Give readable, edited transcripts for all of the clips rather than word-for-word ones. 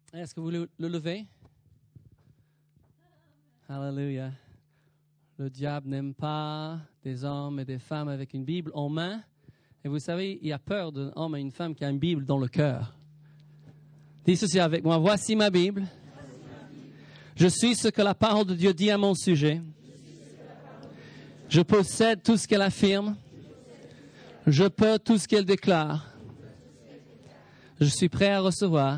Est-ce que vous voulez le lever? Alléluia. Le diable n'aime pas des hommes et des femmes avec une Bible en main. Et vous savez, il y a peur d'un homme et une femme qui a une Bible dans le cœur. Dis ceci avec moi. Voici ma Bible. Je suis ce que la parole de Dieu dit à mon sujet. Je possède tout ce qu'elle affirme. Je peux tout ce qu'elle déclare. Je suis prêt à recevoir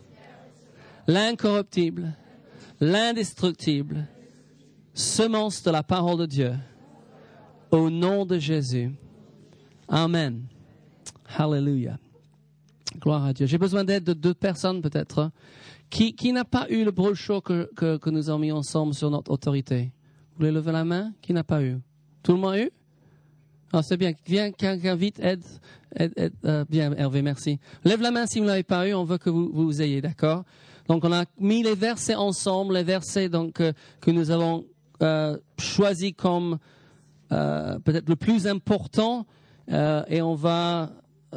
l'incorruptible, l'indestructible, semence de la parole de Dieu, au nom de Jésus. Amen. Hallelujah. Gloire à Dieu. J'ai besoin d'aide de 2 personnes peut-être qui n'a pas eu le brochure que nous avons mis ensemble sur notre autorité. Vous voulez lever la main? Qui n'a pas eu? Tout le monde a eu? Ah, c'est bien. Viens, quelqu'un vite, aide. Bien, Hervé, merci. Lève la main si vous ne l'avez pas eu, on veut que vous ayez, d'accord? Donc, on a mis les versets ensemble, les versets donc, que nous avons choisis comme peut-être le plus important, et on va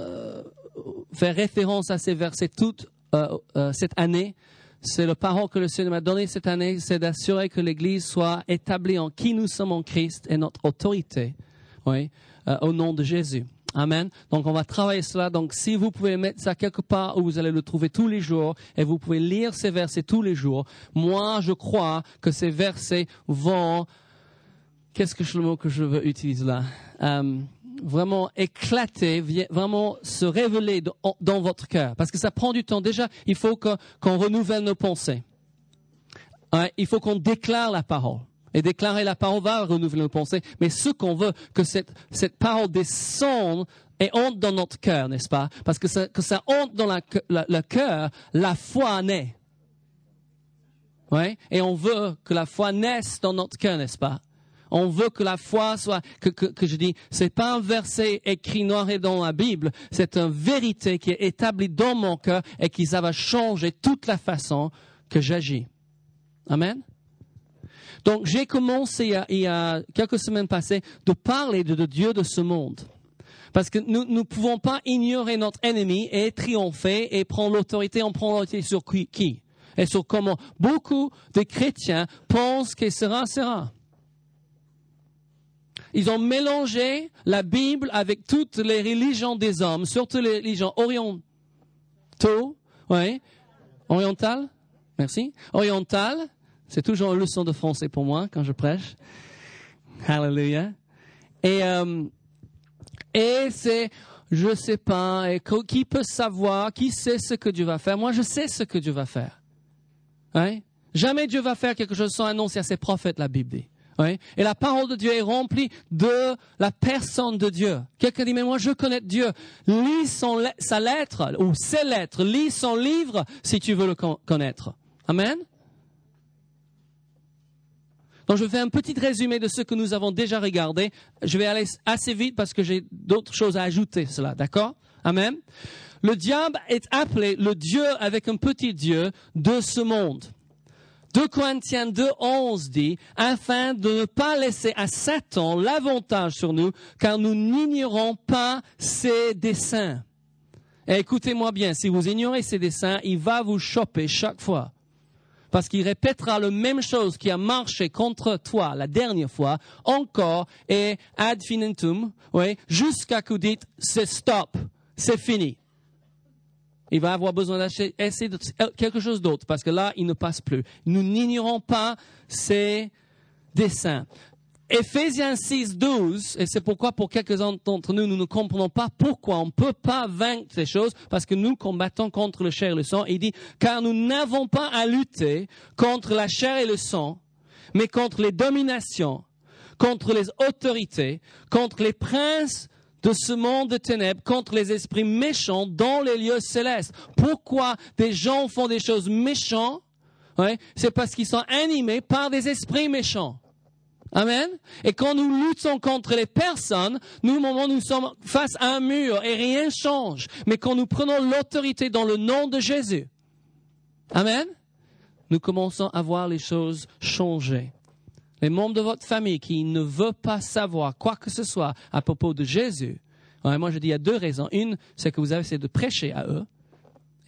faire référence à ces versets toute cette année. C'est la parole que le Seigneur m'a donnée cette année, c'est d'assurer que l'Église soit établie en qui nous sommes en Christ et notre autorité, oui, au nom de Jésus. Amen. Donc, on va travailler cela. Donc, si vous pouvez mettre ça quelque part où vous allez le trouver tous les jours et vous pouvez lire ces versets tous les jours, moi, je crois que ces versets vont, qu'est-ce que le mot que je veux utiliser là? Vraiment éclater, vraiment se révéler dans votre cœur. Parce que ça prend du temps. Déjà, il faut qu'on renouvelle nos pensées. Ouais, il faut qu'on déclare la parole. Et déclarer la parole va renouveler nos pensées. Mais ce qu'on veut, que cette parole descende et entre dans notre cœur, n'est-ce pas? Parce que ça entre dans le cœur, la foi naît. Ouais? Et on veut que la foi naisse dans notre cœur, n'est-ce pas? On veut que la foi soit, que je dis, c'est pas un verset écrit noir et dans la Bible, c'est une vérité qui est établie dans mon cœur et qui ça va changer toute la façon que j'agis. Amen? Donc, j'ai commencé il y a quelques semaines passées de parler de Dieu de ce monde. Parce que nous ne pouvons pas ignorer notre ennemi et triompher et prendre l'autorité. On prend l'autorité sur qui? Et sur comment? Beaucoup de chrétiens pensent que sera. Ils ont mélangé la Bible avec toutes les religions des hommes, surtout les religions orientaux, oui, orientales, merci, orientales. C'est toujours une leçon de français pour moi quand je prêche. Hallelujah. Et c'est, je sais pas, et qui peut savoir, qui sait ce que Dieu va faire? Moi, je sais ce que Dieu va faire. Hein? Jamais Dieu va faire quelque chose sans annoncer à ses prophètes, la Bible dit. Oui. Et la parole de Dieu est remplie de la personne de Dieu. Quelqu'un dit, mais moi je connais Dieu. Lis sa lettre, ou ses lettres, lis son livre si tu veux le connaître. Amen. Donc je vais faire un petit résumé de ce que nous avons déjà regardé. Je vais aller assez vite parce que j'ai d'autres choses à ajouter cela, d'accord? Amen. Le diable est appelé le Dieu avec un petit Dieu de ce monde. 2 Corinthiens 2:11 dit, afin de ne pas laisser à Satan l'avantage sur nous, car nous n'ignorons pas ses desseins. Et écoutez-moi bien, si vous ignorez ses desseins, il va vous choper chaque fois. Parce qu'il répétera la même chose qui a marché contre toi la dernière fois, encore et ad infinitum, oui, jusqu'à que vous dites, c'est stop, c'est fini. Il va avoir besoin d'essayer quelque chose d'autre, parce que là, il ne passe plus. Nous n'ignorons pas ses desseins. Éphésiens 6:12, et c'est pourquoi pour quelques-uns d'entre nous, nous ne comprenons pas pourquoi on ne peut pas vaincre ces choses, parce que nous combattons contre le chair et le sang. Il dit, car nous n'avons pas à lutter contre la chair et le sang, mais contre les dominations, contre les autorités, contre les princes de ce monde de ténèbres, contre les esprits méchants dans les lieux célestes. Pourquoi des gens font des choses méchantes? Ouais, c'est parce qu'ils sont animés par des esprits méchants. Amen. Et quand nous luttons contre les personnes, nous sommes face à un mur et rien change. Mais quand nous prenons l'autorité dans le nom de Jésus, amen, nous commençons à voir les choses changer. Les membres de votre famille qui ne veulent pas savoir quoi que ce soit à propos de Jésus, moi je dis il y a 2 raisons. Une, c'est que vous avez essayé de prêcher à eux.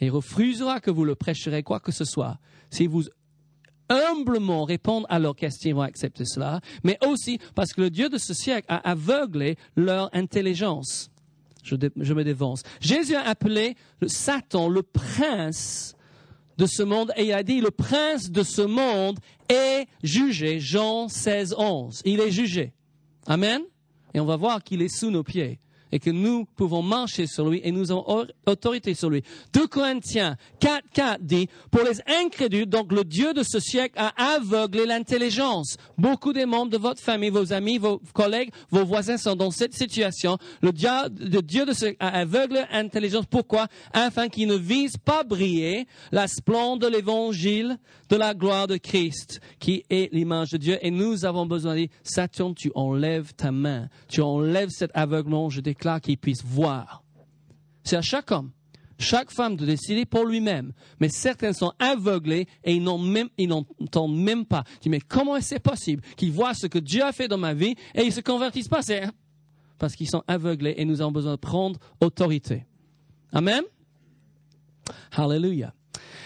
Et il refusera que vous le prêcherez quoi que ce soit. Si vous humblement répondent à leurs questions, ils vont accepter cela. Mais aussi parce que le Dieu de ce siècle a aveuglé leur intelligence. Je me dévance. Jésus a appelé Satan le prince de ce monde et il a dit le prince de ce monde est jugé. Jean 16, 11. Il est jugé. Amen. Et on va voir qu'il est sous nos pieds. Et que nous pouvons marcher sur lui et nous avons autorité sur lui. 2 Corinthiens 4 dit, pour les incrédules, donc le Dieu de ce siècle a aveuglé l'intelligence. Beaucoup des membres de votre famille, vos amis, vos collègues, vos voisins sont dans cette situation. Le Dieu de ce siècle a aveuglé l'intelligence. Pourquoi? Afin qu'ils ne visent pas briller la splendeur de l'évangile de la gloire de Christ, qui est l'image de Dieu. Et nous avons besoin de dire, Satan, tu enlèves ta main. Tu enlèves cet aveuglement, je déclare qu'il puisse voir. C'est à chaque homme, chaque femme de décider pour lui-même. Mais certains sont aveuglés et ils n'entendent même pas. Je dis, mais comment est-ce possible qu'ils voient ce que Dieu a fait dans ma vie et ils ne se convertissent pas? C'est parce qu'ils sont aveuglés et nous avons besoin de prendre autorité. Amen? Hallelujah.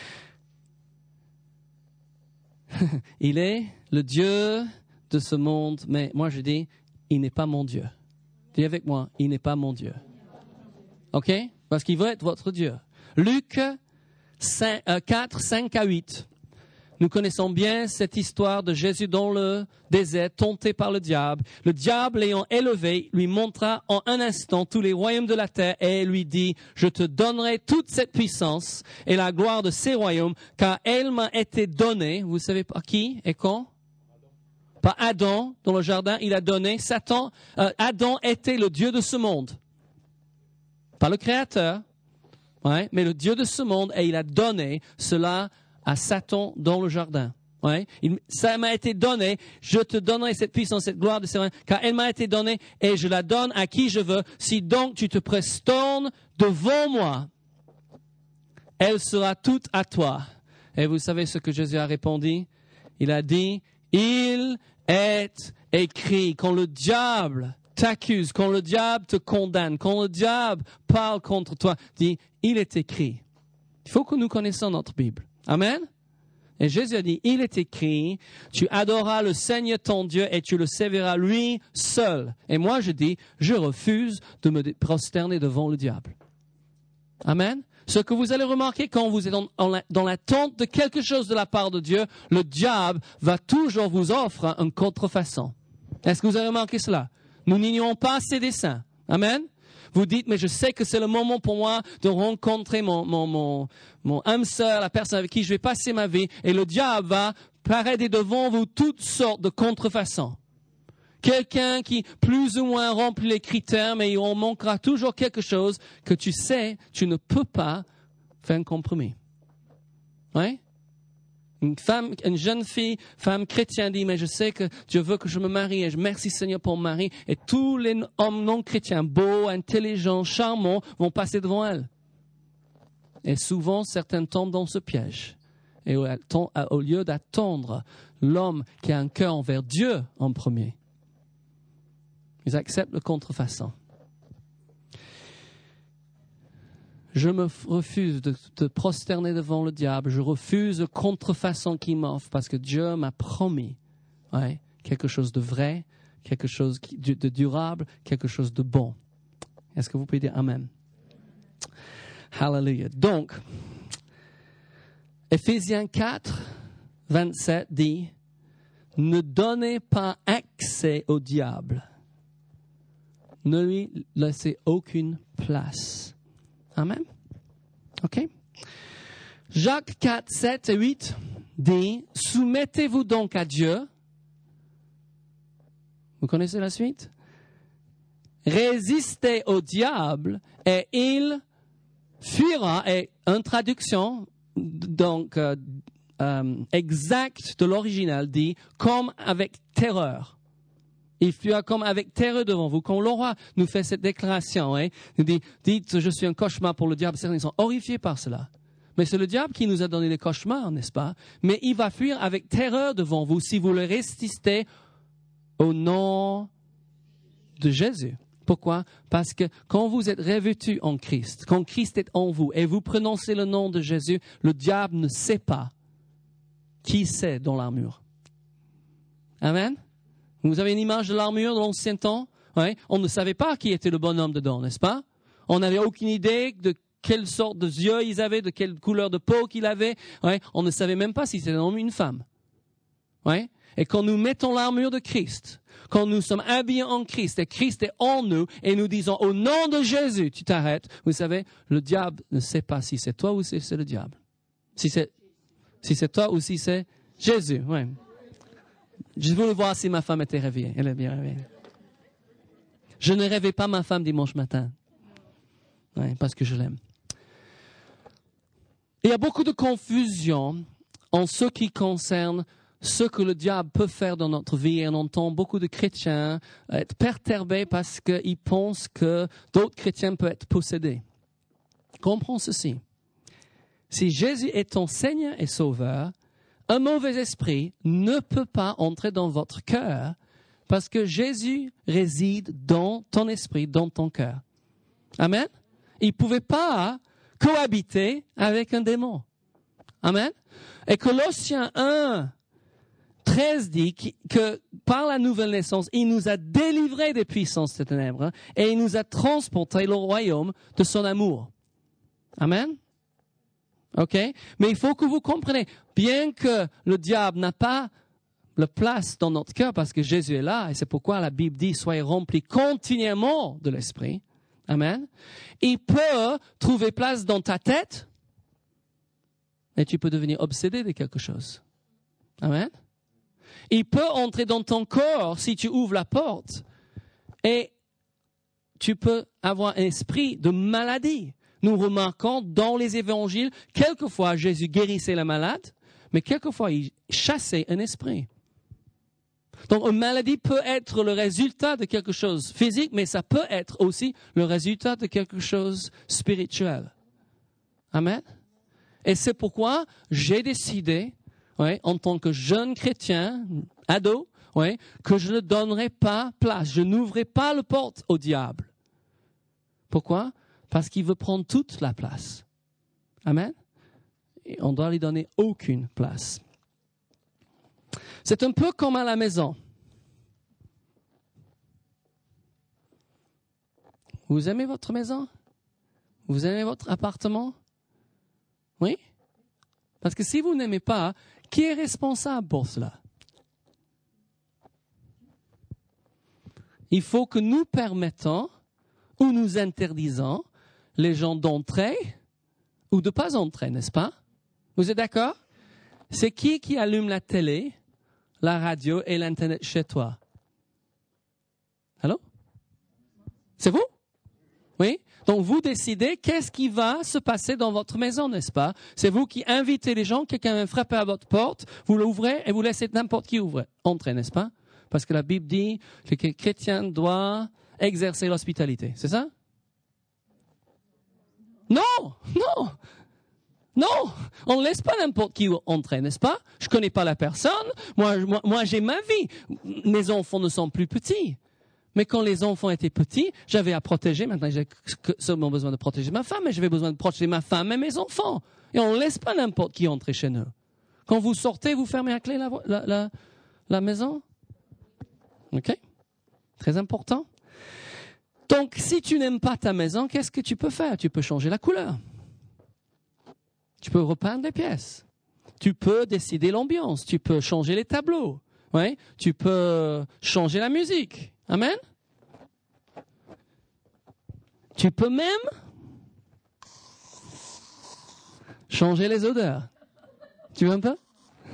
Il est le Dieu de ce monde, mais moi je dis, il n'est pas mon Dieu. Dis avec moi, il n'est pas mon Dieu. OK? Parce qu'il veut être votre Dieu. Luc 4, 5 à 8. Nous connaissons bien cette histoire de Jésus dans le désert, tenté par le diable. Le diable l'ayant élevé, lui montra en un instant tous les royaumes de la terre et lui dit, je te donnerai toute cette puissance et la gloire de ces royaumes, car elle m'a été donnée. Vous savez par qui et quand? Par Adam, dans le jardin, il a donné. Adam était le Dieu de ce monde. Pas le Créateur, ouais, mais le Dieu de ce monde, et il a donné cela à Satan dans le jardin. Ouais. Ça m'a été donné, je te donnerai cette puissance, cette gloire de ces royaumes, car elle m'a été donnée, et je la donne à qui je veux. Si donc tu te prosternes devant moi, elle sera toute à toi. Et vous savez ce que Jésus a répondu? Il a dit, il est écrit, quand le diable t'accuse, quand le diable te condamne, quand le diable parle contre toi, dit, il est écrit. Il faut que nous connaissions notre Bible. Amen. Et Jésus a dit, il est écrit, tu adoreras le Seigneur ton Dieu et tu le serviras lui seul. Et moi je dis, je refuse de me prosterner devant le diable. Amen. Ce que vous allez remarquer quand vous êtes dans l'attente de quelque chose de la part de Dieu, le diable va toujours vous offrir une contrefaçon. Est-ce que vous avez remarqué cela? Nous n'ignorons pas ses desseins. Amen. Vous dites, mais je sais que c'est le moment pour moi de rencontrer mon âme sœur, la personne avec qui je vais passer ma vie. Et le diable va paraître devant vous toutes sortes de contrefaçons. Quelqu'un qui plus ou moins remplit les critères, mais il en manquera toujours quelque chose que tu sais, tu ne peux pas faire un compromis. Oui? Une jeune femme chrétienne dit, mais je sais que Dieu veut que je me marie et je merci Seigneur pour mon mari. Et tous les hommes non chrétiens, beaux, intelligents, charmants, vont passer devant elle. Et souvent, certains tombent dans ce piège. Et au lieu d'attendre l'homme qui a un cœur envers Dieu en premier, ils acceptent le contrefaçon. Je me refuse de prosterner devant le diable. Je refuse le contrefaçon qu'il m'offre parce que Dieu m'a promis quelque chose de vrai, quelque chose de durable, quelque chose de bon. Est-ce que vous pouvez dire Amen? Hallelujah. Donc, Éphésiens 4, 27 dit, ne donnez pas accès au diable. Ne lui laissez aucune place. Amen. OK. Jacques 4, 7 et 8 dit, soumettez-vous donc à Dieu. Vous connaissez la suite? Résistez au diable et il fuira. Et une traduction, donc, exacte de l'original dit, comme avec terreur. Il fuira comme avec terreur devant vous. Quand le roi nous fait cette déclaration, il nous dit, dites, je suis un cauchemar pour le diable. Certains sont horrifiés par cela. Mais c'est le diable qui nous a donné les cauchemars, n'est-ce pas? Mais il va fuir avec terreur devant vous si vous le résistez au nom de Jésus. Pourquoi? Parce que quand vous êtes revêtus en Christ, quand Christ est en vous et vous prononcez le nom de Jésus, le diable ne sait pas qui c'est dans l'armure. Amen? Vous avez une image de l'armure de l'ancien temps? Ouais. On ne savait pas qui était le bonhomme dedans, n'est-ce pas? On n'avait aucune idée de quelle sorte de yeux ils avaient, de quelle couleur de peau qu'il avait. Ouais. On ne savait même pas si c'était un homme ou une femme. Ouais. Et quand nous mettons l'armure de Christ, quand nous sommes habillés en Christ et Christ est en nous et nous disons au nom de Jésus, tu t'arrêtes. Vous savez, le diable ne sait pas si c'est toi ou si c'est le diable. Si c'est toi ou si c'est Jésus. Ouais. Je voulais voir si ma femme était réveillée. Elle est bien réveillée. Je ne rêvais pas ma femme dimanche matin. Ouais, parce que je l'aime. Il y a beaucoup de confusion en ce qui concerne ce que le diable peut faire dans notre vie. Et on entend beaucoup de chrétiens être perturbés parce qu'ils pensent que d'autres chrétiens peuvent être possédés. Comprends ceci. Si Jésus est ton Seigneur et Sauveur, un mauvais esprit ne peut pas entrer dans votre cœur parce que Jésus réside dans ton esprit, dans ton cœur. Amen. Il ne pouvait pas cohabiter avec un démon. Amen. Et Colossiens 1, 13 dit que par la nouvelle naissance, il nous a délivrés des puissances des ténèbres et il nous a transportés au royaume de son amour. Amen. OK? Mais il faut que vous compreniez, bien que le diable n'a pas la place dans notre cœur parce que Jésus est là, et c'est pourquoi la Bible dit, soyez remplis continuellement de l'Esprit. Amen. Il peut trouver place dans ta tête et tu peux devenir obsédé de quelque chose. Amen. Il peut entrer dans ton corps si tu ouvres la porte et tu peux avoir un esprit de maladie. Nous remarquons dans les évangiles, quelquefois Jésus guérissait la malade, mais quelquefois il chassait un esprit. Donc une maladie peut être le résultat de quelque chose de physique, mais ça peut être aussi le résultat de quelque chose de spirituel. Amen. Et c'est pourquoi j'ai décidé, en tant que jeune chrétien, ado, que je ne donnerai pas place, je n'ouvrirai pas la porte au diable. Pourquoi? Parce qu'il veut prendre toute la place. Amen. Et on doit lui donner aucune place. C'est un peu comme à la maison. Vous aimez votre maison? Vous aimez votre appartement? Oui? Parce que si vous n'aimez pas, qui est responsable pour cela? Il faut que nous permettons ou nous interdisons les gens d'entrer ou de ne pas entrer, n'est-ce pas? Vous êtes d'accord? C'est qui allume la télé, la radio et l'Internet chez toi? Allô? C'est vous? Oui? Donc vous décidez qu'est-ce qui va se passer dans votre maison, n'est-ce pas? C'est vous qui invitez les gens, quelqu'un vient frapper à votre porte, vous l'ouvrez et vous laissez n'importe qui entrer, n'est-ce pas? Parce que la Bible dit que le chrétien doit exercer l'hospitalité, c'est ça? Non! On ne laisse pas n'importe qui entrer, n'est-ce pas? Je ne connais pas la personne, moi j'ai ma vie. Mes enfants ne sont plus petits. Mais quand les enfants étaient petits, j'avais à protéger. Maintenant, j'ai seulement besoin de protéger ma femme, mais j'avais besoin de protéger ma femme et mes enfants. Et on ne laisse pas n'importe qui entrer chez nous. Quand vous sortez, vous fermez à clé la maison. OK? Très important. Donc, si tu n'aimes pas ta maison, qu'est-ce que tu peux faire? Tu peux changer la couleur. Tu peux repeindre les pièces. Tu peux décider l'ambiance. Tu peux changer les tableaux. Ouais? Tu peux changer la musique. Amen. Tu peux même changer les odeurs. Tu veux un peu?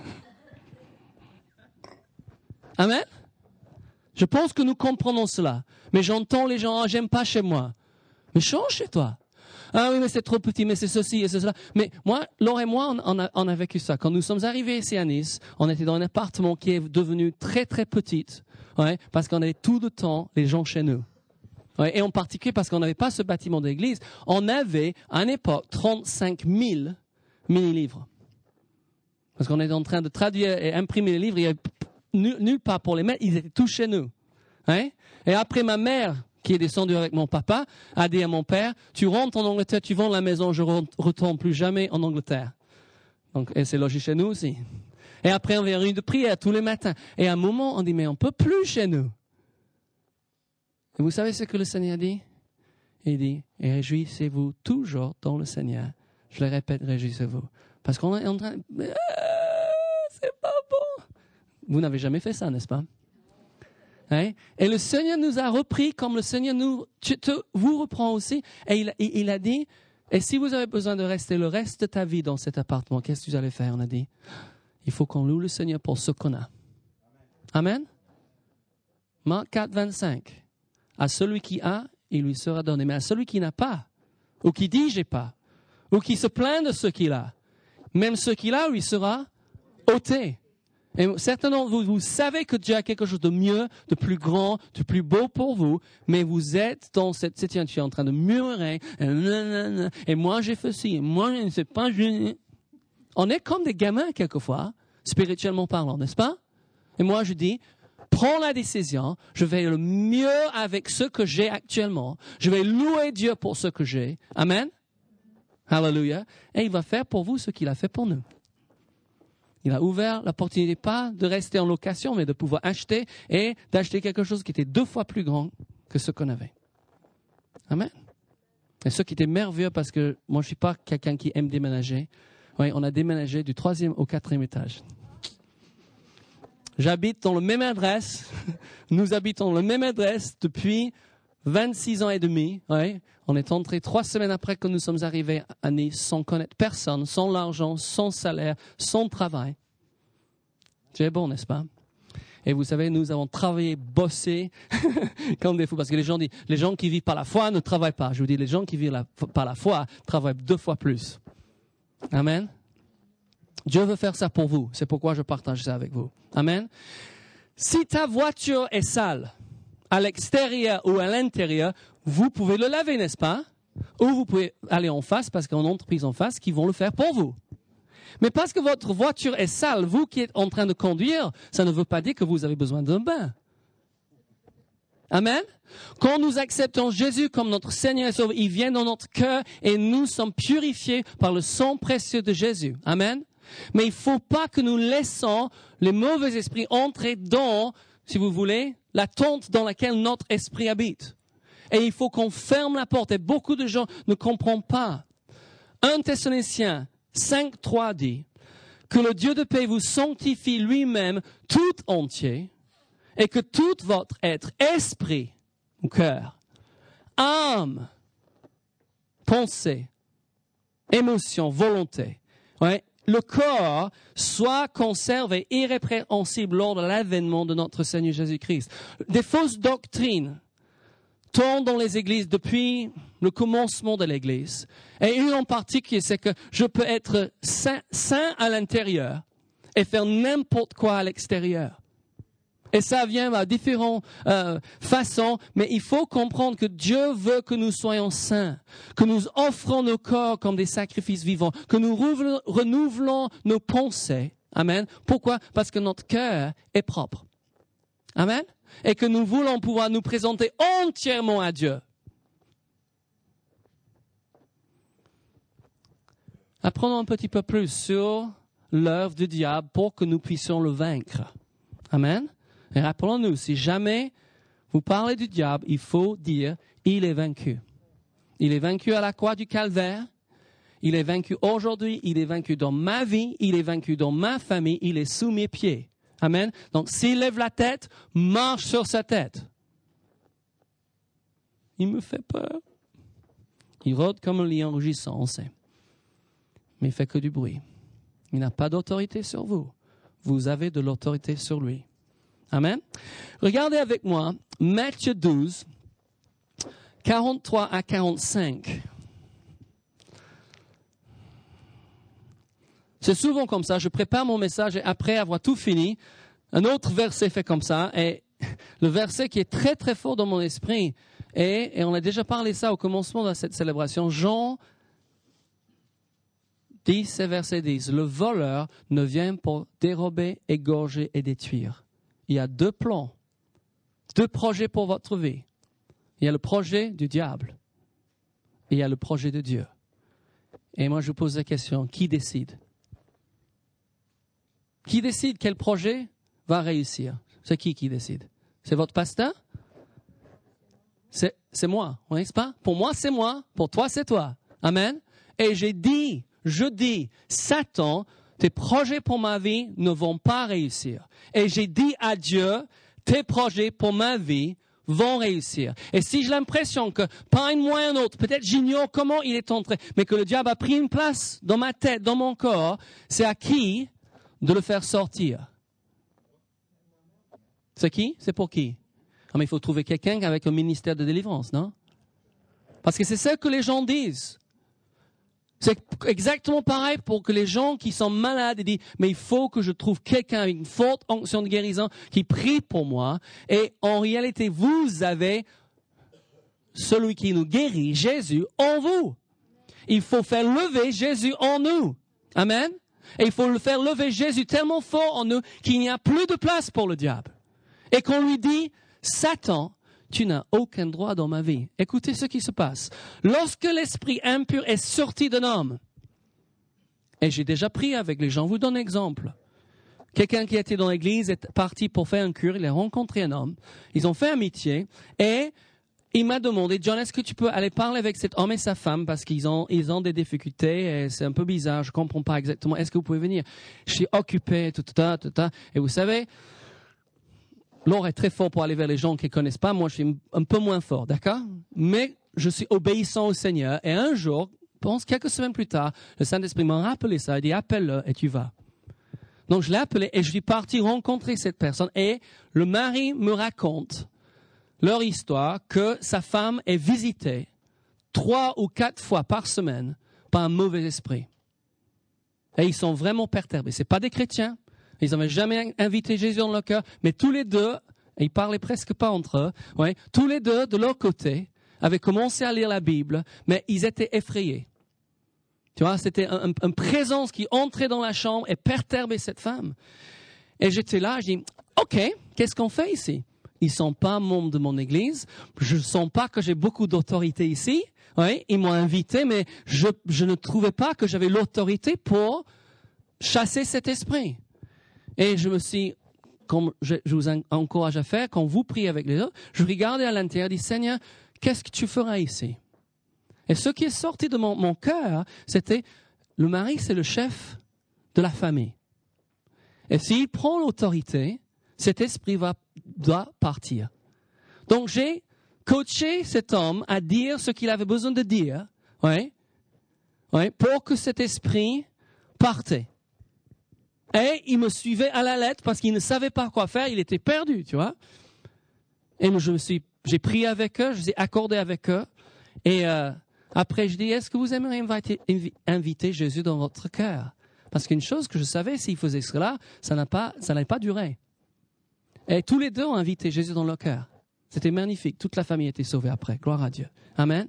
Amen. Je pense que nous comprenons cela. Mais j'entends les gens, j'aime pas chez moi. Mais change chez toi. Ah oui, mais c'est trop petit, mais c'est ceci et c'est cela. Mais moi, Laure et moi, on a vécu ça. Quand nous sommes arrivés ici à Nice, on était dans un appartement qui est devenu très très petit, parce qu'on avait tout le temps les gens chez nous. Et en particulier parce qu'on n'avait pas ce bâtiment d'église, on avait à une époque 35 000 mini-livres. Parce qu'on était en train de traduire et imprimer les livres, il n'y avait nulle part pour les mettre, ils étaient tous chez nous. Et après ma mère, qui est descendu avec mon papa, a dit à mon père, tu rentres en Angleterre, tu vends la maison, je ne retourne plus jamais en Angleterre. Donc, et c'est logique chez nous aussi. Et après, on vient réunir de prière tous les matins. Et à un moment, on dit, mais on ne peut plus chez nous. Et vous savez ce que le Seigneur dit? Il dit, et réjouissez-vous toujours dans le Seigneur. Je le répète, réjouissez-vous. Parce qu'on est en train de... c'est pas bon. Vous n'avez jamais fait ça, n'est-ce pas? Hein? Et le Seigneur nous a repris comme le Seigneur vous reprend aussi. Et il a dit, et si vous avez besoin de rester le reste de ta vie dans cet appartement, qu'est-ce que vous allez faire? On a dit, il faut qu'on loue le Seigneur pour ce qu'on a. Amen? Marc 4, 25. À celui qui a, il lui sera donné. Mais à celui qui n'a pas, ou qui dit j'ai pas, ou qui se plaint de ce qu'il a, même ce qu'il a lui sera ôté. Et certains d'entre vous, vous savez que Dieu a quelque chose de mieux, de plus grand, de plus beau pour vous, mais vous êtes dans cette situation, tu es en train de murmurer, et moi j'ai fait ci, et moi je ne sais pas, On est comme des gamins quelquefois, spirituellement parlant, n'est-ce pas? Et moi je dis, prends la décision, je vais le mieux avec ce que j'ai actuellement, je vais louer Dieu pour ce que j'ai. Amen? Hallelujah. Et il va faire pour vous ce qu'il a fait pour nous. Il a ouvert l'opportunité pas de rester en location, mais de pouvoir acheter et d'acheter quelque chose qui était 2 fois plus grand que ce qu'on avait. Amen. Et ce qui était merveilleux parce que moi je suis pas quelqu'un qui aime déménager. Oui, on a déménagé du 3e au 4e étage. J'habite dans la même adresse. Nous habitons la même adresse depuis 26 ans et demi. Oui. On est entré 3 semaines après que nous sommes arrivés à Nice sans connaître personne, sans l'argent, sans salaire, sans travail. C'est bon, n'est-ce pas? Et vous savez, nous avons travaillé, bossé comme des fous. Parce que les gens disent, les gens qui vivent par la foi ne travaillent pas. Je vous dis, les gens qui vivent par la foi travaillent 2 fois plus. Amen. Dieu veut faire ça pour vous. C'est pourquoi je partage ça avec vous. Amen. Si ta voiture est sale, à l'extérieur ou à l'intérieur, vous pouvez le laver, n'est-ce pas? Ou vous pouvez aller en face, parce qu'il y a une entreprise en face qui vont le faire pour vous. Mais parce que votre voiture est sale, vous qui êtes en train de conduire, ça ne veut pas dire que vous avez besoin d'un bain. Amen? Quand nous acceptons Jésus comme notre Seigneur et Sauveur, il vient dans notre cœur et nous sommes purifiés par le sang précieux de Jésus. Amen? Mais il ne faut pas que nous laissons les mauvais esprits entrer dans, si vous voulez, la tente dans laquelle notre esprit habite. Et il faut qu'on ferme la porte. Et beaucoup de gens ne comprennent pas. 1 Thessaloniciens 5:3 dit que le Dieu de paix vous sanctifie lui-même tout entier et que tout votre être, esprit, cœur, âme, pensée, émotion, volonté, ouais, le corps soit conservé irrépréhensible lors de l'avènement de notre Seigneur Jésus-Christ. Des fausses doctrines tombent dans les églises depuis le commencement de l'église. Et une en particulier, c'est que je peux être saint à l'intérieur et faire n'importe quoi à l'extérieur. Et ça vient à différentes façons, mais il faut comprendre que Dieu veut que nous soyons saints, que nous offrons nos corps comme des sacrifices vivants, que nous renouvelons nos pensées. Amen. Pourquoi? Parce que notre cœur est propre. Amen. Et que nous voulons pouvoir nous présenter entièrement à Dieu. Apprenons un petit peu plus sur l'œuvre du diable pour que nous puissions le vaincre. Amen. Et rappelons-nous, si jamais vous parlez du diable, il faut dire, il est vaincu. Il est vaincu à la croix du Calvaire. Il est vaincu aujourd'hui. Il est vaincu dans ma vie. Il est vaincu dans ma famille. Il est sous mes pieds. Amen. Donc, s'il lève la tête, marche sur sa tête. Il me fait peur. Il rôde comme un lion rugissant, on sait. Mais il fait que du bruit. Il n'a pas d'autorité sur vous. Vous avez de l'autorité sur lui. Amen. Regardez avec moi Matthieu 12, 43 à 45. C'est souvent comme ça. Je prépare mon message et après avoir tout fini, un autre verset fait comme ça. Et le verset qui est très très fort dans mon esprit, et on a déjà parlé ça au commencement de cette célébration, Jean 10, et verset 10. Le voleur ne vient pour dérober, égorger et détruire. Il y a 2 plans, 2 projets pour votre vie. Il y a le projet du diable. Et il y a le projet de Dieu. Et moi, je vous pose la question, qui décide? Qui décide quel projet va réussir? C'est qui décide? C'est votre pasteur? C'est moi, n'est-ce pas? Pour moi, c'est moi. Pour toi, c'est toi. Amen. Et je dis, Satan, tes projets pour ma vie ne vont pas réussir. Et j'ai dit à Dieu, tes projets pour ma vie vont réussir. Et si j'ai l'impression que, par un moyen ou un autre, peut-être j'ignore comment il est entré, mais que le diable a pris une place dans ma tête, dans mon corps, c'est à qui de le faire sortir? C'est qui? C'est pour qui? Ah, mais il faut trouver quelqu'un avec un ministère de délivrance, non? Parce que c'est ce que les gens disent. C'est exactement pareil pour que les gens qui sont malades disent, mais il faut que je trouve quelqu'un avec une forte onction de guérison qui prie pour moi. Et en réalité, vous avez celui qui nous guérit, Jésus, en vous. Il faut faire lever Jésus en nous. Amen. Et il faut le faire lever Jésus tellement fort en nous qu'il n'y a plus de place pour le diable. Et qu'on lui dit, Satan, tu n'as aucun droit dans ma vie. Écoutez ce qui se passe. Lorsque l'esprit impur est sorti d'un homme, et j'ai déjà prié avec les gens, je vous donne un exemple. Quelqu'un qui était dans l'église est parti pour faire un culte, il a rencontré un homme, ils ont fait amitié, et il m'a demandé, John, est-ce que tu peux aller parler avec cet homme et sa femme, parce qu'ils ont des difficultés, et c'est un peu bizarre, je ne comprends pas exactement, est-ce que vous pouvez venir? Je suis occupé, et vous savez, Laure est très fort pour aller vers les gens qui ne connaissent pas. Moi, je suis un peu moins fort, d'accord? Mais je suis obéissant au Seigneur. Et un jour, je pense quelques semaines plus tard, le Saint-Esprit m'a rappelé ça. Il dit, appelle-le et tu vas. Donc, je l'ai appelé et je suis parti rencontrer cette personne. Et le mari me raconte leur histoire que sa femme est visitée 3 ou 4 fois par semaine par un mauvais esprit. Et ils sont vraiment perturbés. Ce n'est pas des chrétiens. Ils n'avaient jamais invité Jésus dans leur cœur, mais tous les deux, et ils parlaient presque pas entre eux, ouais, tous les deux, de leur côté, avaient commencé à lire la Bible, mais ils étaient effrayés. Tu vois, c'était une présence qui entrait dans la chambre et perturbait cette femme. Et j'étais là, je dis, OK, qu'est-ce qu'on fait ici? Ils ne sont pas membres de mon église, je ne sens pas que j'ai beaucoup d'autorité ici. Ouais, ils m'ont invité, mais je ne trouvais pas que j'avais l'autorité pour chasser cet esprit. Et je me suis, comme je vous encourage à faire, quand vous priez avec les autres, je regardais à l'intérieur et dis, Seigneur, qu'est-ce que tu feras ici? Et ce qui est sorti de mon cœur, c'était, le mari, c'est le chef de la famille. Et s'il prend l'autorité, cet esprit doit partir. Donc j'ai coaché cet homme à dire ce qu'il avait besoin de dire, pour que cet esprit partait. Et il me suivait à la lettre parce qu'il ne savait pas quoi faire, il était perdu, tu vois. Et j'ai prié avec eux, je les ai accordés avec eux. Et après, je dis, est-ce que vous aimeriez inviter Jésus dans votre cœur? Parce qu'une chose que je savais, s'ils faisaient cela, ça n'allait pas durer. Et tous les deux ont invité Jésus dans leur cœur. C'était magnifique. Toute la famille était sauvée après. Gloire à Dieu. Amen.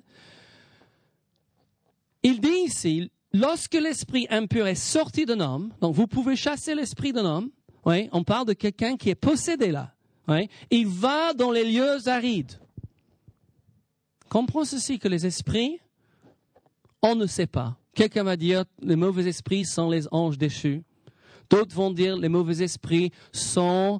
Il dit ici, lorsque l'esprit impur est sorti d'un homme, donc vous pouvez chasser l'esprit d'un homme, on parle de quelqu'un qui est possédé là, il va dans les lieux arides. Comprends ceci, que les esprits, on ne sait pas. Quelqu'un va dire, les mauvais esprits sont les anges déchus. D'autres vont dire, les mauvais esprits sont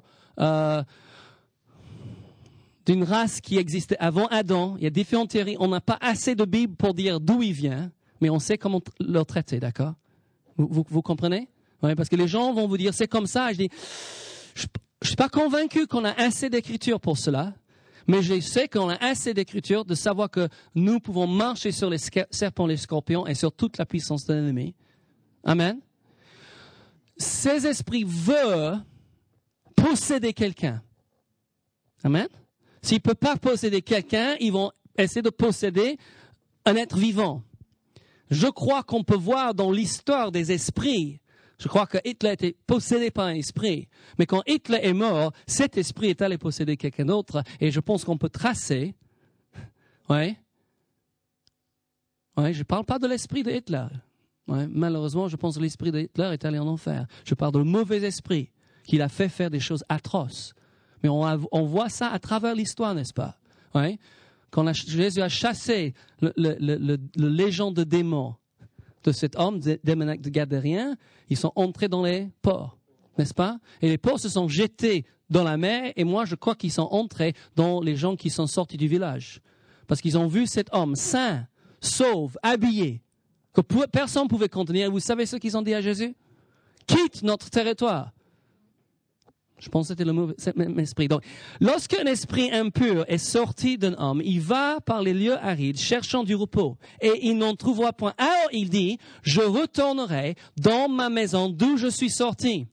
d'une race qui existait avant Adam. Il y a différentes théories. On n'a pas assez de Bible pour dire d'où il vient, mais on sait comment le traiter, d'accord? Vous comprenez? Oui, parce que les gens vont vous dire, c'est comme ça. Je dis, je ne suis pas convaincu qu'on a assez d'écriture pour cela, mais je sais qu'on a assez d'écriture de savoir que nous pouvons marcher sur les serpents, les scorpions et sur toute la puissance de l'ennemi. Amen. Ces esprits veulent posséder quelqu'un. Amen. S'ils ne peuvent pas posséder quelqu'un, ils vont essayer de posséder un être vivant. Je crois qu'on peut voir dans l'histoire des esprits, je crois que Hitler a été possédé par un esprit, mais quand Hitler est mort, cet esprit est allé posséder quelqu'un d'autre, et je pense qu'on peut tracer, je ne parle pas de l'esprit de Hitler, malheureusement je pense que l'esprit de Hitler est allé en enfer, je parle de mauvais esprit, qu'il a fait faire des choses atroces, mais on voit ça à travers l'histoire, n'est-ce pas? quand Jésus a chassé le légion de démons de cet homme, démoniaque de Gadérien, ils sont entrés dans les ports, n'est-ce pas? Et les porcs se sont jetés dans la mer, et moi je crois qu'ils sont entrés dans les gens qui sont sortis du village. Parce qu'ils ont vu cet homme sain, sauve, habillé, que personne ne pouvait contenir. Et vous savez ce qu'ils ont dit à Jésus? Quitte notre territoire. Je pense que c'était le même esprit. Donc, lorsqu'un esprit impur est sorti d'un homme, il va par les lieux arides, cherchant du repos, et il n'en trouvera point. Alors il dit, je retournerai dans ma maison d'où je suis sorti.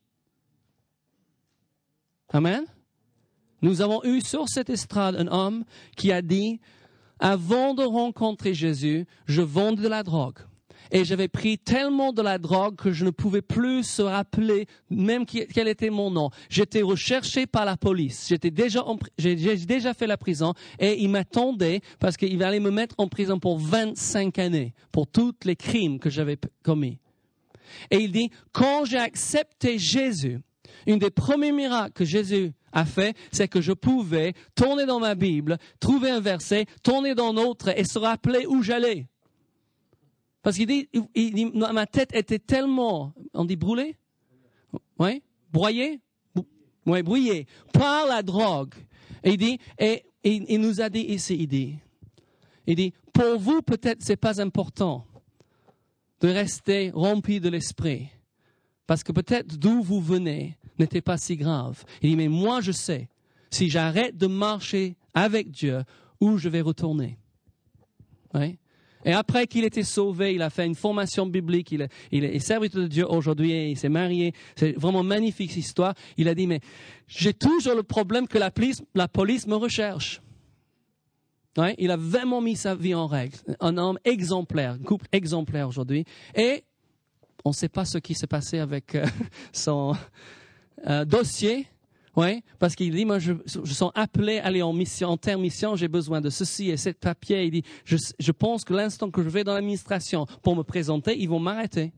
Amen. Nous avons eu sur cette estrade un homme qui a dit, avant de rencontrer Jésus, je vendais de la drogue. Et j'avais pris tellement de la drogue que je ne pouvais plus se rappeler même quel était mon nom. J'étais recherché par la police. J'ai déjà fait la prison et il m'attendait parce qu'il allait me mettre en prison pour 25 années pour tous les crimes que j'avais commis. Et il dit, quand j'ai accepté Jésus, un des premiers miracles que Jésus a fait, c'est que je pouvais tourner dans ma Bible, trouver un verset, tourner dans l'autre et se rappeler où j'allais. Parce qu'il dit, ma tête était tellement, on dit brûlée? Oui? Broyée? Oui, brouillée. Par la drogue. Et il dit, et il nous a dit ici, il dit, pour vous peut-être c'est pas important de rester rempli de l'esprit. Parce que peut-être d'où vous venez n'était pas si grave. Il dit, mais moi je sais, si j'arrête de marcher avec Dieu, où je vais retourner. Oui? Et après qu'il était sauvé, il a fait une formation biblique, il est serviteur de Dieu aujourd'hui, il s'est marié. C'est vraiment magnifique cette histoire. Il a dit, mais j'ai toujours le problème que la police me recherche. Ouais, il a vraiment mis sa vie en règle. Un homme exemplaire, un couple exemplaire aujourd'hui. Et on ne sait pas ce qui s'est passé avec son dossier. Oui, parce qu'il dit, moi, je sens appelé à aller en mission, en terre mission, j'ai besoin de ceci et ce papier. Il dit, je pense que l'instant que je vais dans l'administration pour me présenter, ils vont m'arrêter.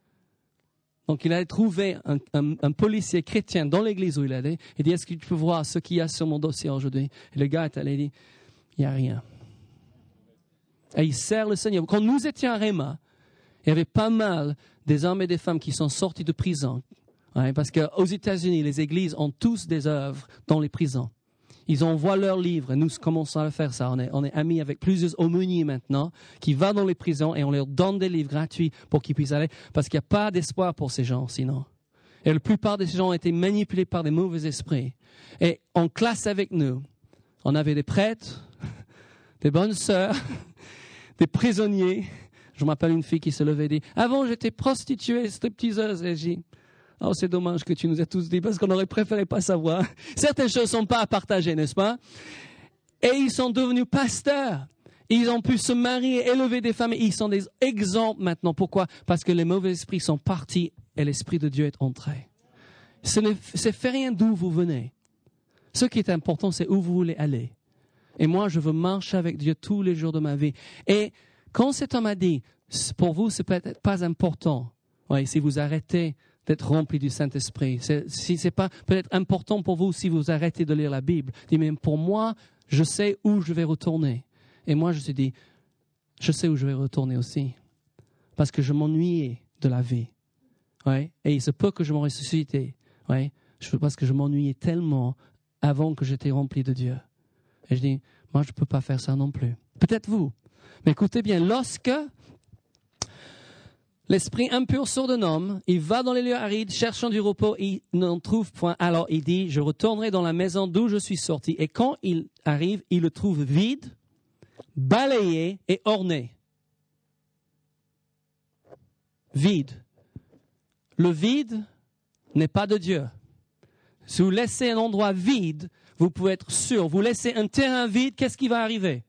Donc, il a trouvé un policier chrétien dans l'église où il allait. Il dit, est-ce que tu peux voir ce qu'il y a sur mon dossier aujourd'hui? Et le gars est allé, il dit, il n'y a rien. Et il sert le Seigneur. Quand nous étions à Réma, il y avait pas mal des hommes et des femmes qui sont sortis de prison. Ouais, parce qu'aux États-Unis, les églises ont tous des œuvres dans les prisons. Ils envoient leurs livres et nous commençons à faire ça. On est amis avec plusieurs aumôniers maintenant qui vont dans les prisons et on leur donne des livres gratuits pour qu'ils puissent aller parce qu'il n'y a pas d'espoir pour ces gens sinon. Et la plupart de ces gens ont été manipulés par des mauvais esprits. Et en classe avec nous, on avait des prêtres, des bonnes sœurs, des prisonniers. Je me rappelle une fille qui se levait et dit « Avant, j'étais prostituée, stripteaseuse. » Et j'ai dit « Oh, c'est dommage que tu nous aies tous dit parce qu'on aurait préféré pas savoir. » Certaines choses sont pas à partager, n'est-ce pas? Et ils sont devenus pasteurs. Ils ont pu se marier, élever des familles. Ils sont des exemples maintenant. Pourquoi? Parce que les mauvais esprits sont partis et l'Esprit de Dieu est entré. C'est fait rien d'où vous venez. Ce qui est important, c'est où vous voulez aller. Et moi, je veux marcher avec Dieu tous les jours de ma vie. Et quand cet homme a dit, pour vous, c'est peut-être pas important, ouais, si vous arrêtez d'être rempli du Saint-Esprit, si c'est pas peut-être important pour vous si vous arrêtez de lire la Bible, dit, mais pour moi, je sais où je vais retourner. Et moi, je me suis dit, je sais où je vais retourner aussi. Parce que je m'ennuyais de la vie. Ouais, et il se peut que je me ressuscite. Ouais, parce que je m'ennuyais tellement avant que j'étais rempli de Dieu. Et je dis, moi, je ne peux pas faire ça non plus. Peut-être vous. Mais écoutez bien, lorsque l'esprit impur sort d'un homme, il va dans les lieux arides, cherchant du repos, il n'en trouve point. Alors il dit, je retournerai dans la maison d'où je suis sorti. Et quand il arrive, il le trouve vide, balayé et orné. Vide. Le vide n'est pas de Dieu. Si vous laissez un endroit vide, vous pouvez être sûr. Vous laissez un terrain vide, qu'est-ce qui va arriver?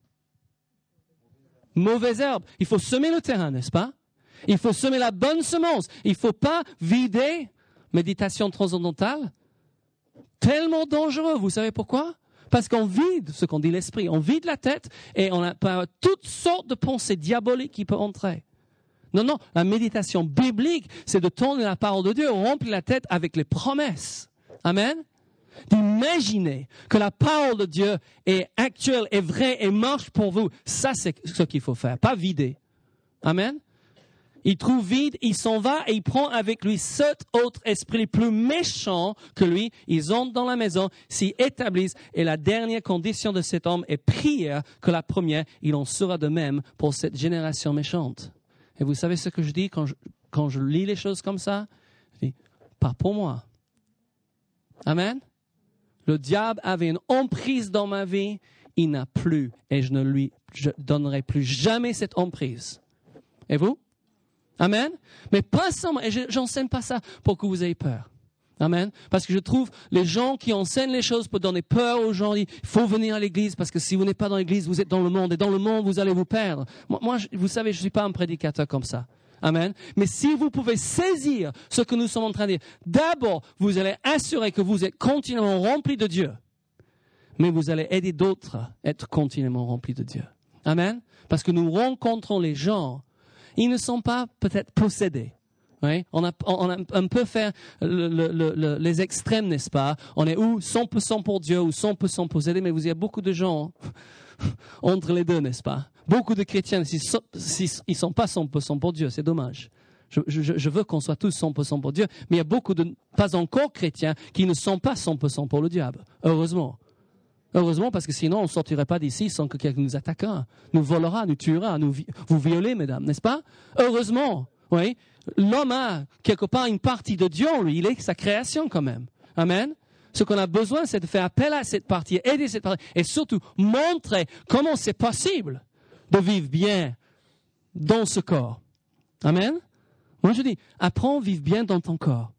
Mauvaise herbe. Il faut semer le terrain, n'est-ce pas? Il faut semer la bonne semence. Il ne faut pas vider. Méditation transcendantale. Tellement dangereux. Vous savez pourquoi? Parce qu'on vide ce qu'on dit l'esprit. On vide la tête et on a toutes sortes de pensées diaboliques qui peuvent entrer. Non, la méditation biblique, c'est de tourner la parole de Dieu, remplir la tête avec les promesses. Amen. d'imaginer que la parole de Dieu est actuelle, est vraie et marche pour vous. Ça, c'est ce qu'il faut faire, pas vider. Amen. Il trouve vide, il s'en va et il prend avec lui 7 autres esprits les plus méchants que lui. Ils entrent dans la maison, s'y établissent et la dernière condition de cet homme est pire que la première. Il en sera de même pour cette génération méchante. Et vous savez ce que je dis quand je lis les choses comme ça? Je dis, pas pour moi. Amen. Le diable avait une emprise dans ma vie, il n'a plus et je ne lui donnerai plus jamais cette emprise. Et vous? Amen. Mais pas seulement, et j'enseigne pas ça pour que vous ayez peur. Amen. Parce que je trouve les gens qui enseignent les choses pour donner peur aux gens, il faut venir à l'église parce que si vous n'êtes pas dans l'église, vous êtes dans le monde et dans le monde, vous allez vous perdre. Moi vous savez, je suis pas un prédicateur comme ça. Amen. Mais si vous pouvez saisir ce que nous sommes en train de dire, d'abord, vous allez assurer que vous êtes continuellement remplis de Dieu. Mais vous allez aider d'autres à être continuellement remplis de Dieu. Amen. Parce que nous rencontrons les gens. Ils ne sont pas peut-être possédés. Oui? On a un peu fait les extrêmes, n'est-ce pas? On est ou 100% pour Dieu ou 100% possédés, mais vous avez beaucoup de gens entre les deux, n'est-ce pas? Beaucoup de chrétiens, s'ils ne sont pas 100% pour Dieu, c'est dommage. Je veux qu'on soit tous 100% pour Dieu, mais il y a beaucoup de pas encore chrétiens qui ne sont pas 100% pour le diable. Heureusement. Heureusement, parce que sinon, on ne sortirait pas d'ici sans que quelqu'un nous attaquera, nous volera, nous tuera, vous violez, mesdames, n'est-ce pas? Heureusement, oui. L'homme a, quelque part, une partie de Dieu en lui. Il est sa création quand même. Amen. Ce qu'on a besoin, c'est de faire appel à cette partie, aider cette partie, et surtout montrer comment c'est possible de vivre bien dans ce corps. Amen. Moi, je dis, apprends à vivre bien dans ton corps.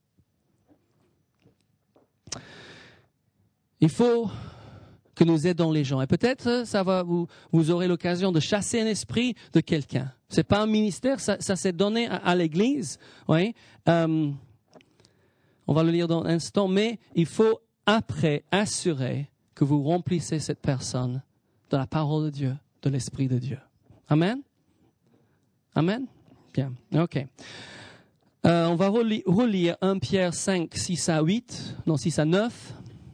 Il faut que nous aidons les gens. Et peut-être, ça va, vous aurez l'occasion de chasser un esprit de quelqu'un. C'est pas un ministère, ça s'est donné à l'Église. Oui. On va le lire dans un instant, mais il faut après assurer que vous remplissez cette personne de la parole de Dieu, de l'Esprit de Dieu. Amen. Amen. Bien. OK. On va relire 1 Pierre 5, 6 à 9.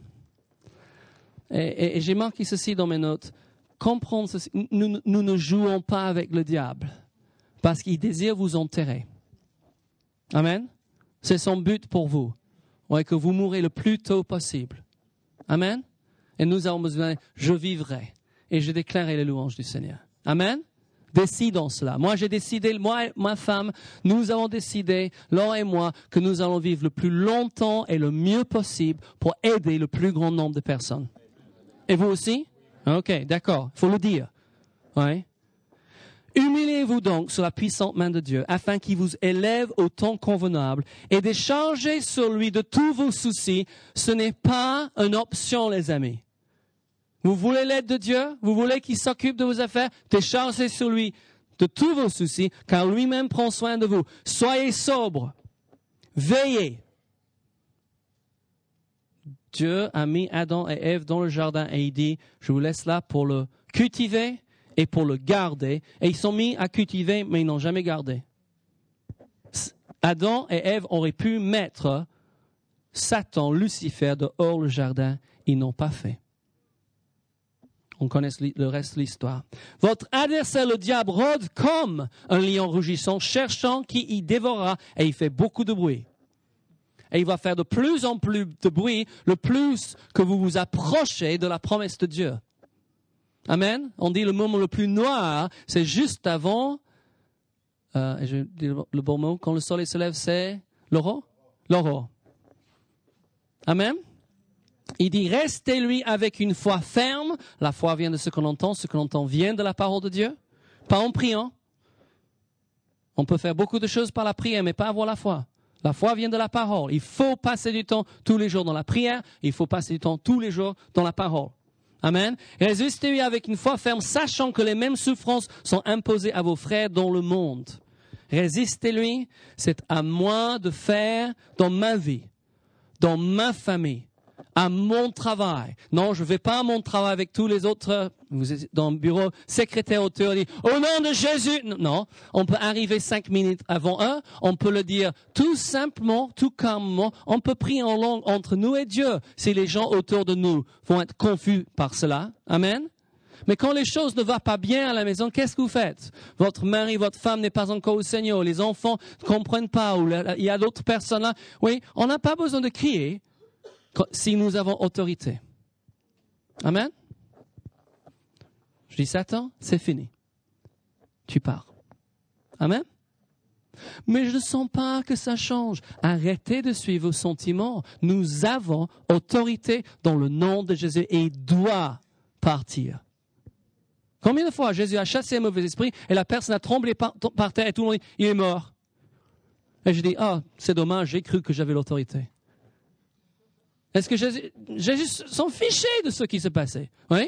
Et j'ai marqué ceci dans mes notes. Comprendre ceci. Nous ne jouons pas avec le diable parce qu'il désire vous enterrer. Amen. C'est son but pour vous. Ouais, que vous mourrez le plus tôt possible. Amen. Et nous avons besoin, je vivrai et je déclarerai les louanges du Seigneur. Amen. Décidons cela. Moi, j'ai décidé, moi et ma femme, nous avons décidé, Laure et moi, que nous allons vivre le plus longtemps et le mieux possible pour aider le plus grand nombre de personnes. Et vous aussi? OK, d'accord. Il faut le dire. Ouais. Humiliez-vous donc sous la puissante main de Dieu, afin qu'il vous élève au temps convenable et déchargez sur lui de tous vos soucis. Ce n'est pas une option, les amis. Vous voulez l'aide de Dieu? Vous voulez qu'il s'occupe de vos affaires? Déchargez sur lui de tous vos soucis, car lui-même prend soin de vous. Soyez sobres. Veillez. Dieu a mis Adam et Ève dans le jardin et il dit, je vous laisse là pour le cultiver et pour le garder. Et ils sont mis à cultiver, mais ils n'ont jamais gardé. Adam et Ève auraient pu mettre Satan, Lucifer, dehors le jardin. Ils n'ont pas fait. On connaît le reste de l'histoire. Votre adversaire, le diable, rôde comme un lion rugissant, cherchant qui y dévorera, et il fait beaucoup de bruit. Et il va faire de plus en plus de bruit, le plus que vous vous approchez de la promesse de Dieu. Amen. On dit le moment le plus noir, c'est juste avant, je dis le bon mot, quand le soleil se lève, c'est l'aurore. L'aurore. Amen. Il dit, restez lui avec une foi ferme. La foi vient de ce qu'on entend vient de la parole de Dieu. Pas en priant. On peut faire beaucoup de choses par la prière, mais pas avoir la foi. La foi vient de la parole. Il faut passer du temps tous les jours dans la prière. Il faut passer du temps tous les jours dans la parole. Amen. Résistez-lui avec une foi ferme, sachant que les mêmes souffrances sont imposées à vos frères dans le monde. Résistez-lui, c'est à moi de faire dans ma vie, dans ma famille, à mon travail. Non, je ne vais pas à mon travail avec tous les autres. Vous êtes dans le bureau, secrétaire, auteur, dit au nom de Jésus. Non, on peut arriver 5 minutes avant eux. On peut le dire tout simplement, tout calmement. On peut prier en langue entre nous et Dieu si les gens autour de nous vont être confus par cela. Amen. Mais quand les choses ne vont pas bien à la maison, qu'est-ce que vous faites? Votre mari, votre femme n'est pas encore au Seigneur, les enfants ne comprennent pas, ou il y a d'autres personnes là. Oui, on n'a pas besoin de crier si nous avons autorité. Amen? Je dis, Satan, c'est fini. Tu pars. Amen? Mais je ne sens pas que ça change. Arrêtez de suivre vos sentiments. Nous avons autorité dans le nom de Jésus et il doit partir. Combien de fois Jésus a chassé un mauvais esprit et la personne a tremblé par terre et tout le monde dit, il est mort. Et je dis, c'est dommage, j'ai cru que j'avais l'autorité. Est-ce que Jésus s'en fichait de ce qui se passait? Oui?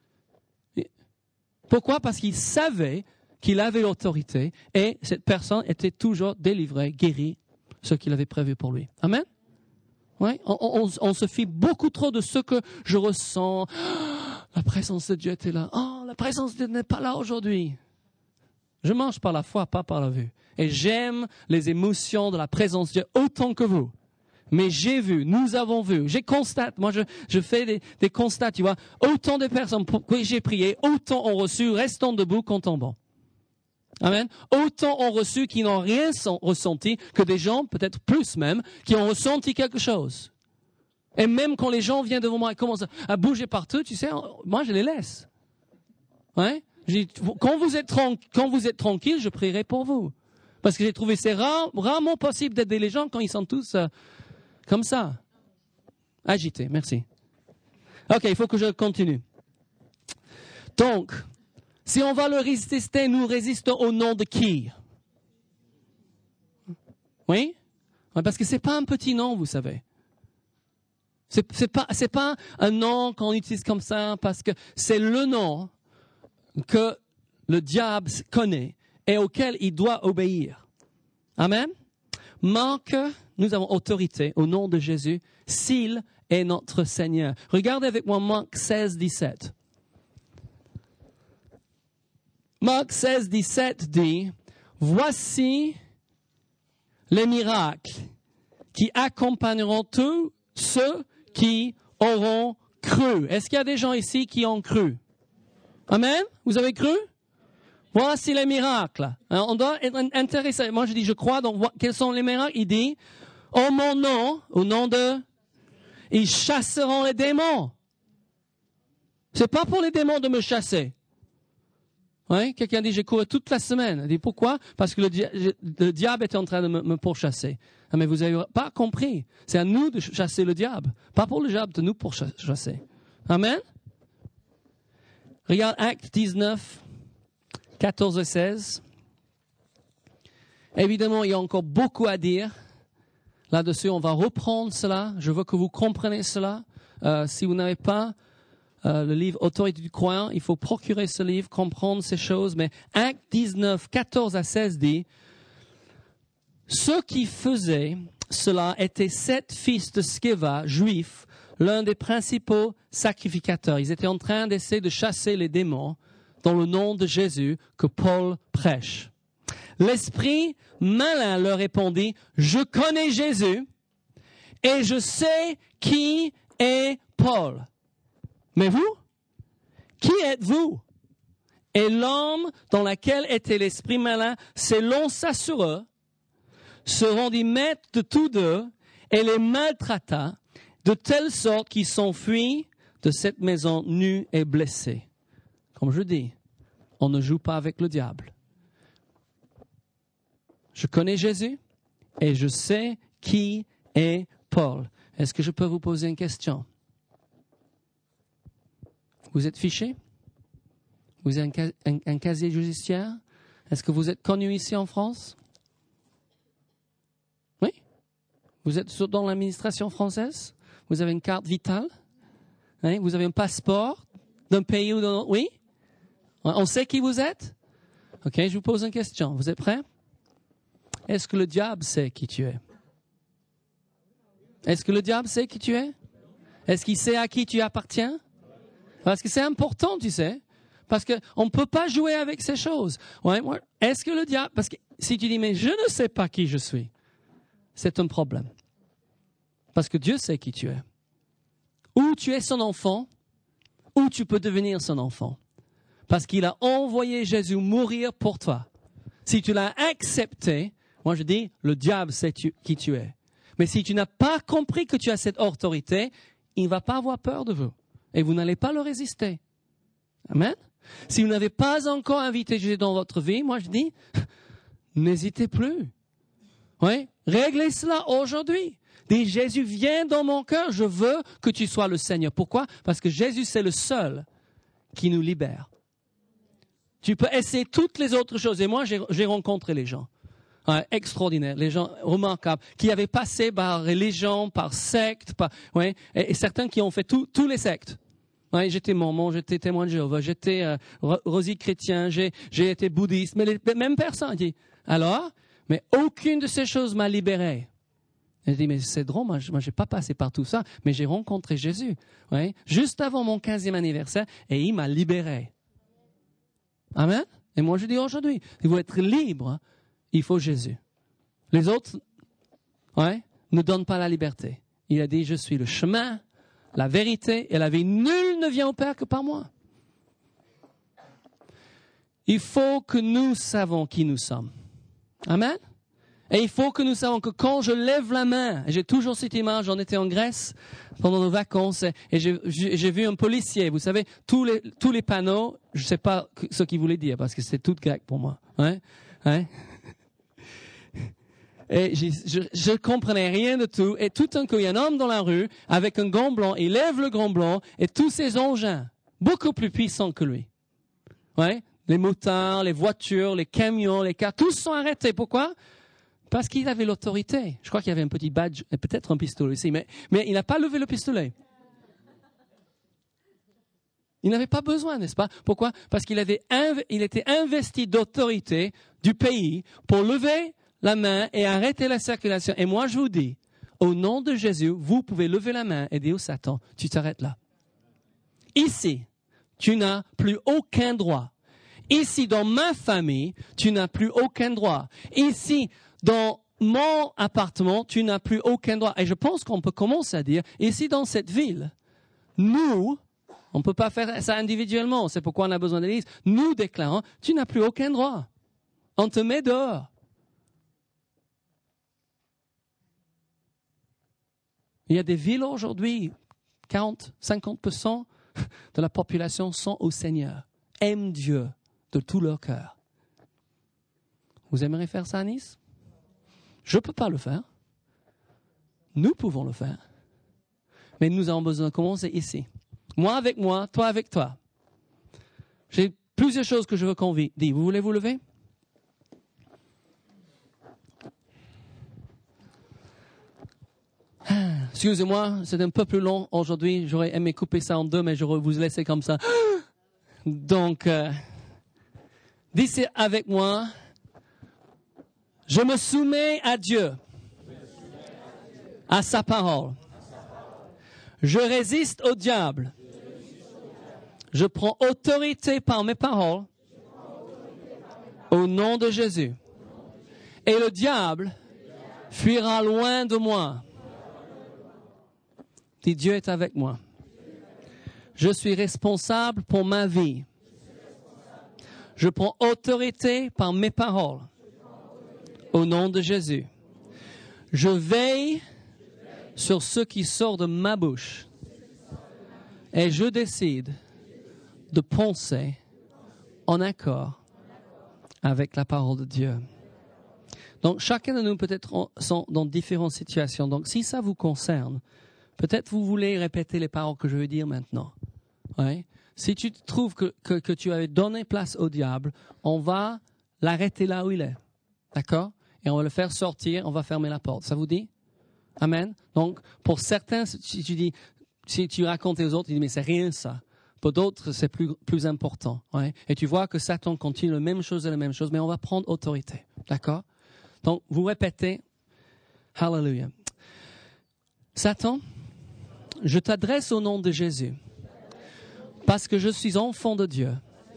Pourquoi? Parce qu'il savait qu'il avait l'autorité et cette personne était toujours délivrée, guérie, ce qu'il avait prévu pour lui. Amen? Oui? On se fie beaucoup trop de ce que je ressens. La présence de Dieu était là. La présence de Dieu n'est pas là aujourd'hui. Je marche par la foi, pas par la vue. Et j'aime les émotions de la présence de Dieu autant que vous. Mais j'ai vu, nous avons vu, j'ai constate, moi je fais des constats, tu vois. Autant de personnes pour qui j'ai prié, autant ont reçu, restons debout, tombant. Amen. Autant ont reçu qui n'ont rien ressenti que des gens, peut-être plus même, qui ont ressenti quelque chose. Et même quand les gens viennent devant moi et commencent à bouger partout, tu sais, moi je les laisse. Ouais? Quand vous êtes tranquille, je prierai pour vous. Parce que j'ai trouvé c'est rarement possible d'aider les gens quand ils sont tous comme ça. Agités, merci. Ok, il faut que je continue. Donc, si on va le résister, nous résistons au nom de qui? Oui? Parce que c'est pas un petit nom, vous savez. C'est pas un nom qu'on utilise comme ça parce que c'est le nom que le diable connaît et auquel il doit obéir. Amen. Marc, nous avons autorité au nom de Jésus, s'il est notre Seigneur. Regardez avec moi Marc 16, 17. Marc 16, 17 dit, voici les miracles qui accompagneront tous ceux qui auront cru. Est-ce qu'il y a des gens ici qui ont cru? Amen? Vous avez cru? Voici les miracles. Alors, on doit être intéressé. Moi, je dis, je crois. Donc, quels sont les miracles? Il dit, en mon nom, au nom de, ils chasseront les démons. C'est pas pour les démons de me chasser. Oui? Quelqu'un dit, j'ai couru toute la semaine. Il dit, pourquoi? Parce que le diable est en train de me pourchasser. Ah, mais vous n'avez pas compris. C'est à nous de chasser le diable. Pas pour le diable de nous pourchasser. Amen? Regarde Actes 19. 14 et 16. Évidemment, il y a encore beaucoup à dire. Là-dessus, on va reprendre cela. Je veux que vous compreniez cela. Si vous n'avez pas le livre Autorité du croyant, il faut procurer ce livre, comprendre ces choses. Mais Actes 19, 14 à 16 dit, ceux qui faisaient cela étaient 7 fils de Sceva, juifs, l'un des principaux sacrificateurs. Ils étaient en train d'essayer de chasser les démons dans le nom de Jésus que Paul prêche. L'esprit malin leur répondit, je connais Jésus et je sais qui est Paul. Mais vous, qui êtes-vous? Et l'homme dans lequel était l'esprit malin s'élança sur eux, se rendit maître de tous deux et les maltraita de telle sorte qu'ils s'enfuient de cette maison nus et blessés. Comme je dis, on ne joue pas avec le diable. Je connais Jésus et je sais qui est Paul. Est-ce que je peux vous poser une question? Vous êtes fiché? Vous avez un casier judiciaire? Est-ce que vous êtes connu ici en France? Oui? Vous êtes dans l'administration française? Vous avez une carte vitale? Oui? Vous avez un passeport d'un pays ou d'un autre? Oui? On sait qui vous êtes? Ok, je vous pose une question. Vous êtes prêts? Est-ce que le diable sait qui tu es? Est-ce que le diable sait qui tu es? Est-ce qu'il sait à qui tu appartiens? Parce que c'est important, tu sais. Parce qu'on ne peut pas jouer avec ces choses. Ouais, est-ce que le diable... Parce que si tu dis, mais je ne sais pas qui je suis, c'est un problème. Parce que Dieu sait qui tu es. Ou tu es son enfant, ou tu peux devenir son enfant. Parce qu'il a envoyé Jésus mourir pour toi. Si tu l'as accepté, moi je dis, le diable sait qui tu es. Mais si tu n'as pas compris que tu as cette autorité, il ne va pas avoir peur de vous. Et vous n'allez pas le résister. Amen. Si vous n'avez pas encore invité Jésus dans votre vie, moi je dis, n'hésitez plus. Oui, réglez cela aujourd'hui. Dis, Jésus, viens dans mon cœur, je veux que tu sois le Seigneur. Pourquoi? Parce que Jésus, c'est le seul qui nous libère. Tu peux essayer toutes les autres choses. Et moi, j'ai rencontré les gens extraordinaires, les gens remarquables, qui avaient passé par religion, par secte, et certains qui ont fait tous les sectes. Ouais, j'étais mormon, j'étais témoin de Jéhovah, j'étais rosy chrétien, j'ai été bouddhiste, mais les mêmes personnes disent, alors, mais aucune de ces choses m'a libéré. Et je dis, mais c'est drôle, moi j'ai pas passé par tout ça, mais j'ai rencontré Jésus, juste avant mon 15e anniversaire, et il m'a libéré. Amen. Et moi je dis aujourd'hui, il faut être libre, il faut Jésus. Les autres, ne donnent pas la liberté. Il a dit, je suis le chemin, la vérité et la vie. Nul ne vient au Père que par moi. Il faut que nous savions qui nous sommes. Amen. Et il faut que nous sachions que quand je lève la main, et j'ai toujours cette image, j'en étais en Grèce pendant nos vacances, et j'ai vu un policier, vous savez, tous les panneaux, je ne sais pas ce qu'il voulait dire, parce que c'est tout grec pour moi. Et je comprenais rien de tout, et tout d'un coup, il y a un homme dans la rue, avec un gant blanc, il lève le gant blanc, et tous ses engins, beaucoup plus puissants que lui. Les motards, les voitures, les camions, les cars, tous sont arrêtés. Pourquoi? Parce qu'il avait l'autorité. Je crois qu'il y avait un petit badge, et peut-être un pistolet aussi, mais il n'a pas levé le pistolet. Il n'avait pas besoin, n'est-ce pas? Pourquoi? Parce qu'il était investi d'autorité du pays pour lever la main et arrêter la circulation. Et moi, je vous dis, au nom de Jésus, vous pouvez lever la main et dire au Satan, tu t'arrêtes là. Ici, tu n'as plus aucun droit. Ici, dans ma famille, tu n'as plus aucun droit. Ici, dans mon appartement, tu n'as plus aucun droit. Et je pense qu'on peut commencer à dire, ici, dans cette ville, nous, on ne peut pas faire ça individuellement. C'est pourquoi on a besoin de l'Église. Nous déclarons, tu n'as plus aucun droit. On te met dehors. Il y a des villes aujourd'hui, 40-50% de la population sont au Seigneur, aiment Dieu de tout leur cœur. Vous aimeriez faire ça à Nice? Je ne peux pas le faire. Nous pouvons le faire. Mais nous avons besoin de commencer ici. Moi avec moi, toi avec toi. J'ai plusieurs choses que je veux qu'on dise. Vous voulez vous lever? Excusez-moi, c'est un peu plus long aujourd'hui. J'aurais aimé couper ça en deux, mais j'aurais vous laisser comme ça. Donc, dites avec moi, je me soumets à Dieu, à sa parole. Je résiste au diable. Je prends autorité par mes paroles au nom de Jésus. Et le diable fuira loin de moi. Dis, Dieu est avec moi. Je suis responsable pour ma vie. Je prends autorité par mes paroles. Au nom de Jésus. Je veille sur ce qui sort de ma bouche. Et je décide de penser en accord avec la parole de Dieu. Donc, chacun de nous peut-être sont dans différentes situations. Donc, si ça vous concerne, peut-être vous voulez répéter les paroles que je vais dire maintenant. Si tu trouves que tu avais donné place au diable, on va l'arrêter là où il est. D'accord? Et on va le faire sortir, on va fermer la porte. Ça vous dit? Amen? Donc, pour certains, si tu racontes aux autres, ils disent, mais c'est rien ça. Pour d'autres, c'est plus important. Et tu vois que Satan continue la même chose et la même chose, mais on va prendre autorité. D'accord? Donc, vous répétez, Hallelujah. Satan, Je t'adresse au nom de Jésus, parce que je suis enfant de Dieu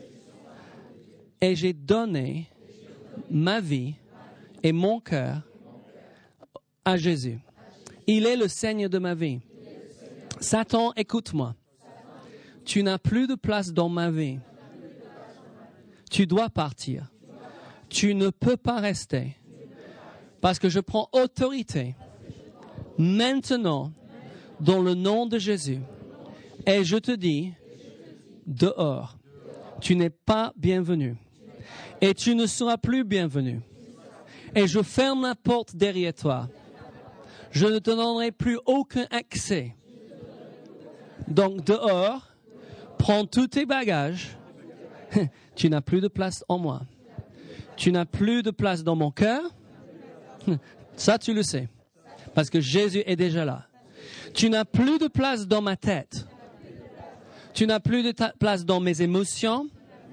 et j'ai donné ma vie et mon cœur à Jésus. Il est le Seigneur de ma vie. Satan, écoute-moi. Tu n'as plus de place dans ma vie. Tu dois partir. Tu ne peux pas rester. Parce que je prends autorité maintenant dans le nom de Jésus. Et je te dis, dehors, tu n'es pas bienvenu. Et tu ne seras plus bienvenu. Et je ferme la porte derrière toi. Je ne te donnerai plus aucun accès. Donc dehors, prends tous tes bagages. Tu n'as plus de place en moi. Tu n'as plus de place dans mon cœur. Ça, tu le sais. Parce que Jésus est déjà là. Tu n'as plus de place dans ma tête. Tu n'as plus de place dans mes émotions.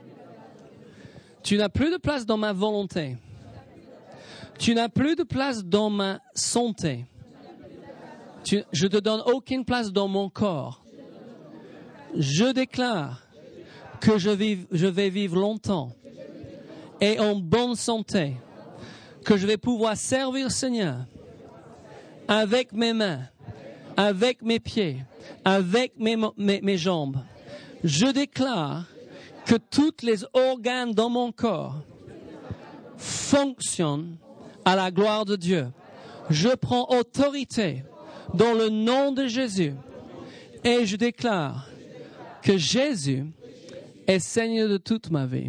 Tu n'as plus de place dans ma volonté. Tu n'as plus de place dans ma santé. Je te donne aucune place dans mon corps. Je déclare que je vais vivre longtemps et en bonne santé, que je vais pouvoir servir le Seigneur avec mes mains, avec mes pieds, avec mes jambes. Je déclare que tous les organes dans mon corps fonctionnent à la gloire de Dieu. Je prends autorité dans le nom de Jésus et je déclare que Jésus est Seigneur de toute ma vie.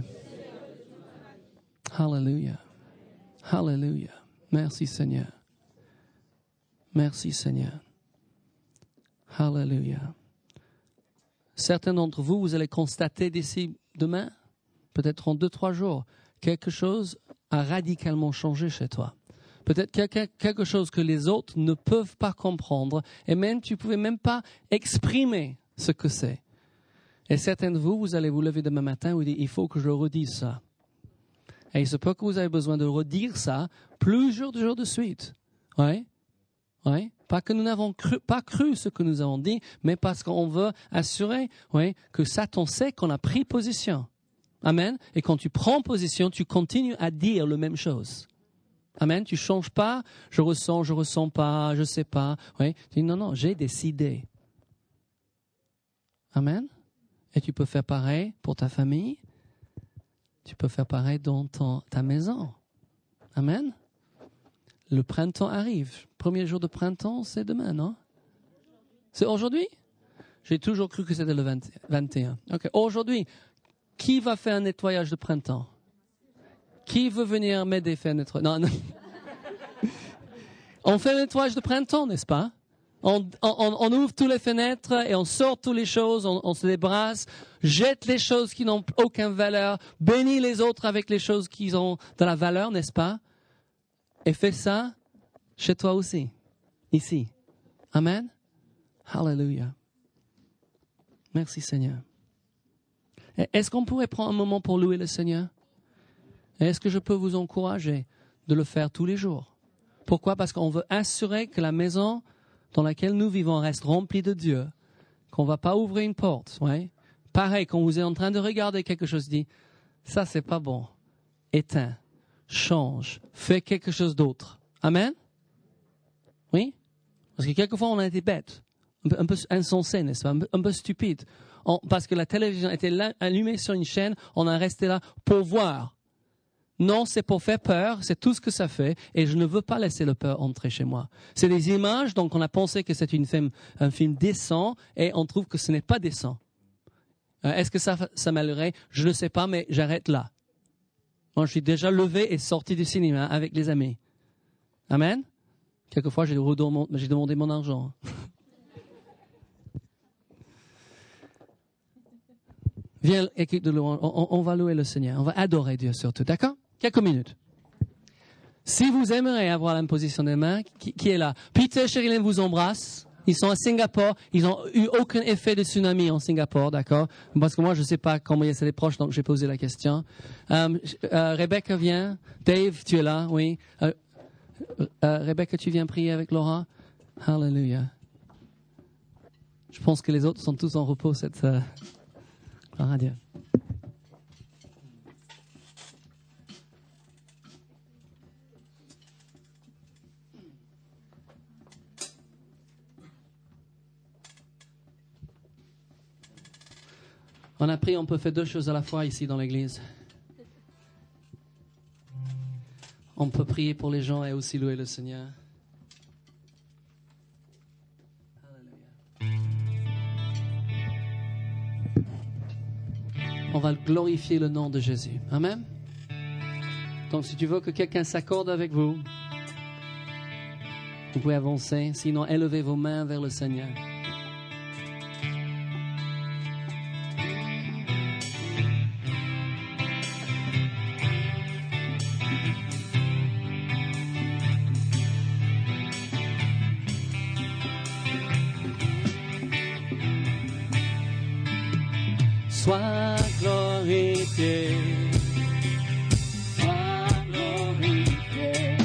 Alléluia. Alléluia. Merci Seigneur. Merci Seigneur. Alléluia. Certains d'entre vous, vous allez constater d'ici demain, peut-être en 2-3 jours, quelque chose a radicalement changé chez toi. Peut-être quelque chose que les autres ne peuvent pas comprendre et même tu ne pouvais même pas exprimer ce que c'est. Et certains de vous, vous allez vous lever demain matin et vous dire, il faut que je redise ça. Et il se peut que vous avez besoin de redire ça plusieurs jours de suite. Oui. Oui. Pas que nous n'avons pas cru ce que nous avons dit, mais parce qu'on veut assurer que Satan sait qu'on a pris position. Amen. Et quand tu prends position, tu continues à dire la même chose. Amen. Tu changes pas. Je ressens pas, je sais pas. Oui. Tu dis non, j'ai décidé. Amen. Et tu peux faire pareil pour ta famille. Tu peux faire pareil dans ta maison. Amen. Le printemps arrive. Premier jour de printemps, c'est demain, non? C'est aujourd'hui? J'ai toujours cru que c'était le 21. Ok. Aujourd'hui, qui va faire un nettoyage de printemps? Qui veut venir m'aider à faire un nettoyage? Non. On fait un nettoyage de printemps, n'est-ce pas? On ouvre toutes les fenêtres et on sort toutes les choses, on se débarrasse, jette les choses qui n'ont aucune valeur, bénit les autres avec les choses qui ont de la valeur, n'est-ce pas? Et fais ça chez toi aussi, ici. Amen. Hallelujah. Merci Seigneur. Est-ce qu'on pourrait prendre un moment pour louer le Seigneur? Est-ce que je peux vous encourager de le faire tous les jours? Pourquoi? Parce qu'on veut assurer que la maison dans laquelle nous vivons reste remplie de Dieu, qu'on ne va pas ouvrir une porte. Ouais? Pareil, quand vous êtes en train de regarder quelque chose, dit, ça c'est pas bon. Éteins, change, fais quelque chose d'autre. Amen? Oui? Parce que quelquefois on a été bêtes, un peu insensés, n'est-ce pas? Un peu stupides. Parce que la télévision était allumée sur une chaîne, on a resté là pour voir. Non, c'est pour faire peur, c'est tout ce que ça fait, et je ne veux pas laisser le peur entrer chez moi. C'est des images, donc on a pensé que c'est un film décent, et on trouve que ce n'est pas décent. Est-ce que ça m'allairait? Je ne sais pas, mais j'arrête là. Moi, je suis déjà levé et sorti du cinéma avec les amis. Amen? Quelquefois, j'ai demandé mon argent. Viens, équipe de louange, on va louer le Seigneur, on va adorer Dieu surtout, d'accord? Quelques minutes. Si vous aimeriez avoir l'imposition des mains, qui est là? Peter, Sherilyn vous embrasse. Ils sont à Singapour. Ils n'ont eu aucun effet de tsunami en Singapour, d'accord? Parce que moi, je ne sais pas comment c'est les proches, donc j'ai posé la question. Rebecca vient. Dave, tu es là, oui. Rebecca, tu viens prier avec Laura? Hallelujah. Je pense que les autres sont tous en repos cette gloire à Dieu. On a appris, on peut faire 2 choses à la fois ici dans l'église. On peut prier pour les gens et aussi louer le Seigneur. On va glorifier le nom de Jésus. Amen. Donc, si tu veux que quelqu'un s'accorde avec vous, vous pouvez avancer. Sinon, élevez vos mains vers le Seigneur. Sois glorifié, sois glorifié,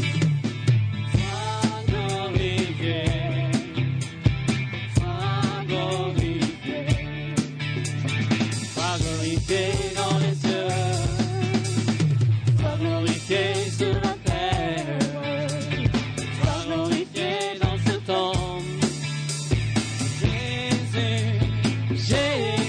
sois glorifié, sois glorifié, sois glorifié dans les cieux, sois glorifié sur la terre, sois glorifié dans ce temps. Jésus, Jésus.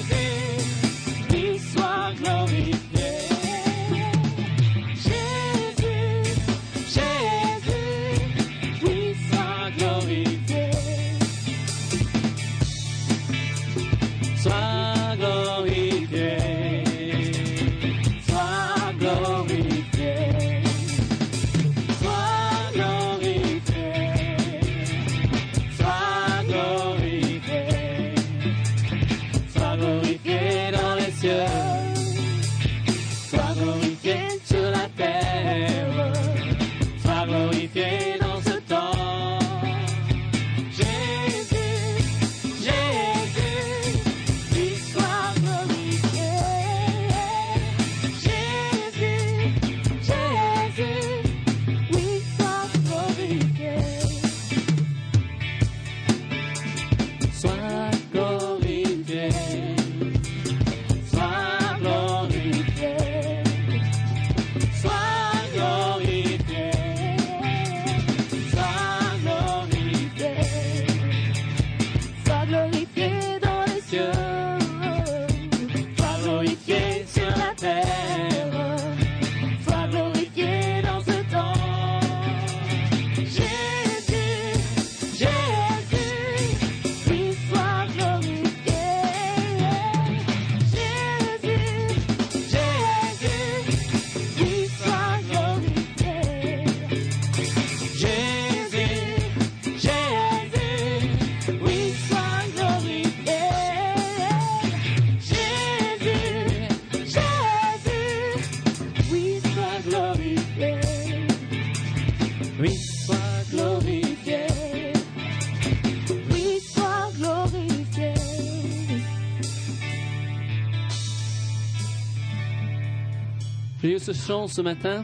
J'ai eu ce chant ce matin.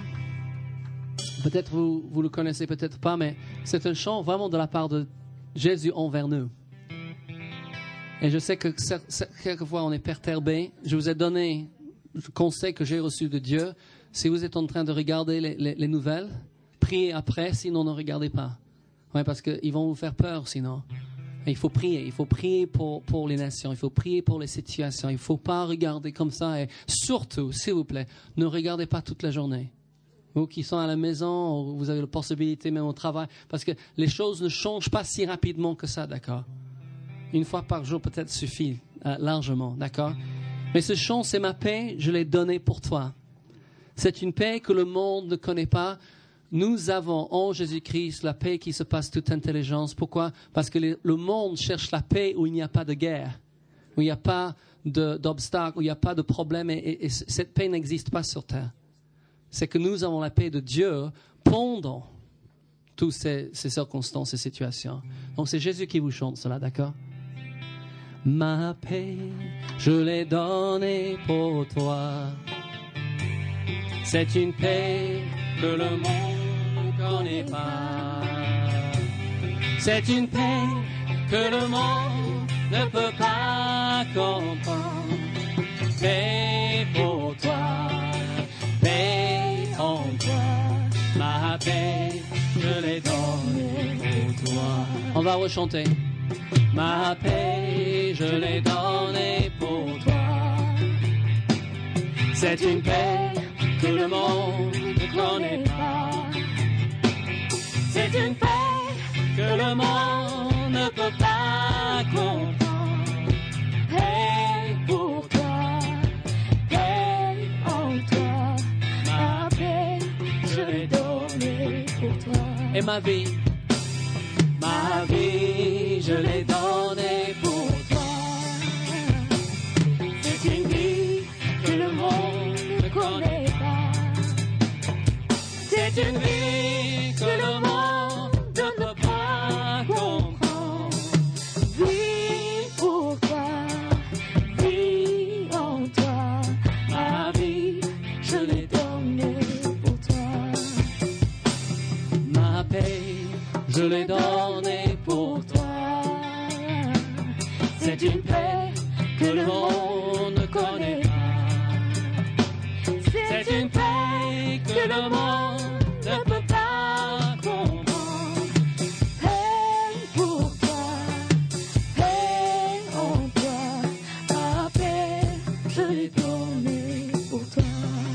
Peut-être vous le connaissez, peut-être pas, mais c'est un chant vraiment de la part de Jésus envers nous. Et je sais que quelquefois on est perturbé. Je vous ai donné le conseil que j'ai reçu de Dieu. Si vous êtes en train de regarder les nouvelles, priez après, sinon ne regardez pas. Ouais, parce qu'ils vont vous faire peur sinon. Et il faut prier pour les nations, il faut prier pour les situations. Il ne faut pas regarder comme ça. Et surtout, s'il vous plaît, ne regardez pas toute la journée. Vous qui sont à la maison, vous avez la possibilité même au travail, parce que les choses ne changent pas si rapidement que ça, d'accord? Une fois par jour peut-être suffit largement, d'accord? Mais ce chant, c'est ma paix, je l'ai donnée pour toi. C'est une paix que le monde ne connaît pas. Nous avons en Jésus-Christ la paix qui se passe toute intelligence. Pourquoi? Parce que le monde cherche la paix où il n'y a pas de guerre, où il n'y a pas d'obstacles, où il n'y a pas de problème, et cette paix n'existe pas sur terre. C'est que nous avons la paix de Dieu pendant toutes ces circonstances, ces situations. Donc c'est Jésus qui vous chante cela, d'accord? Ma paix, je l'ai donnée pour toi. C'est une paix que le monde ne connaît pas. C'est une paix que le monde ne peut pas comprendre. Paix pour toi, paix en toi, ma paix, je l'ai donnée pour toi. On va rechanter. Ma paix, je l'ai donnée pour toi. C'est une paix que le monde ne connaît pas. C'est une paix que le monde ne peut pas comprendre. Paix pour toi, paix en toi. Ma paix, je l'ai donnée pour toi. Et ma vie, je l'ai donnée pour toi. C'est une vie que le monde ne connaît pas. C'est une vie que le monde ne peut pas comprendre. Vie pour toi, vie en toi. Ma vie, je l'ai donnée pour toi. Ma paix, je l'ai donnée pour toi. C'est une paix que le monde ne connaît pas. C'est une paix que le monde ne peut pas comprendre. Paix pour toi, paix en toi. Ma paix, je l'ai donnée pour toi.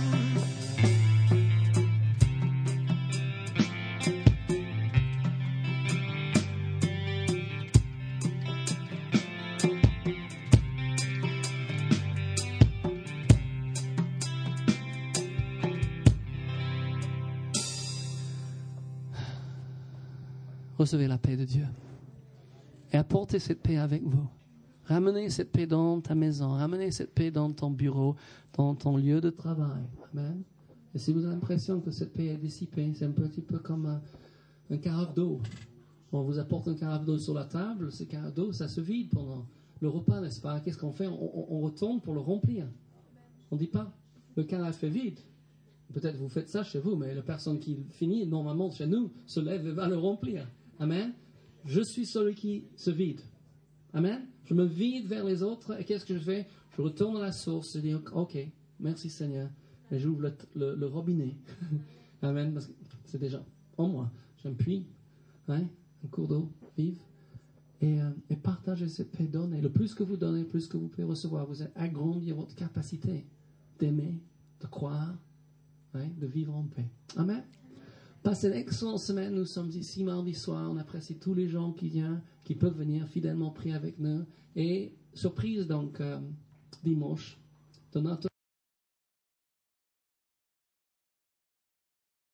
Recevez la paix de Dieu et apportez cette paix avec vous. Ramenez cette paix dans ta maison, ramenez cette paix dans ton bureau, dans ton lieu de travail. Amen. Et si vous avez l'impression que cette paix est dissipée, c'est un petit peu comme un carafe d'eau. On vous apporte un carafe d'eau sur la table, ce carafe d'eau, ça se vide pendant le repas, n'est-ce pas? Qu'est-ce qu'on fait? On retourne pour le remplir. On ne dit pas, le carafe est vide. Peut-être vous faites ça chez vous, mais la personne qui finit normalement chez nous se lève et va le remplir. Amen. Je suis celui qui se vide. Amen. Je me vide vers les autres et qu'est-ce que je fais? Je retourne à la source et dis ok, merci Seigneur. Et j'ouvre le robinet. Amen. Parce que c'est déjà en moi. J'ai un puits, un cours d'eau vive. Et partagez cette paix donnée. Le plus que vous donnez, le plus que vous pouvez recevoir. Vous agrandissez votre capacité d'aimer, de croire, de vivre en paix. Amen. Passez une excellente semaine. Nous sommes ici mardi soir. On apprécie tous les gens qui viennent, qui peuvent venir fidèlement prier avec nous. Et surprise donc dimanche de notre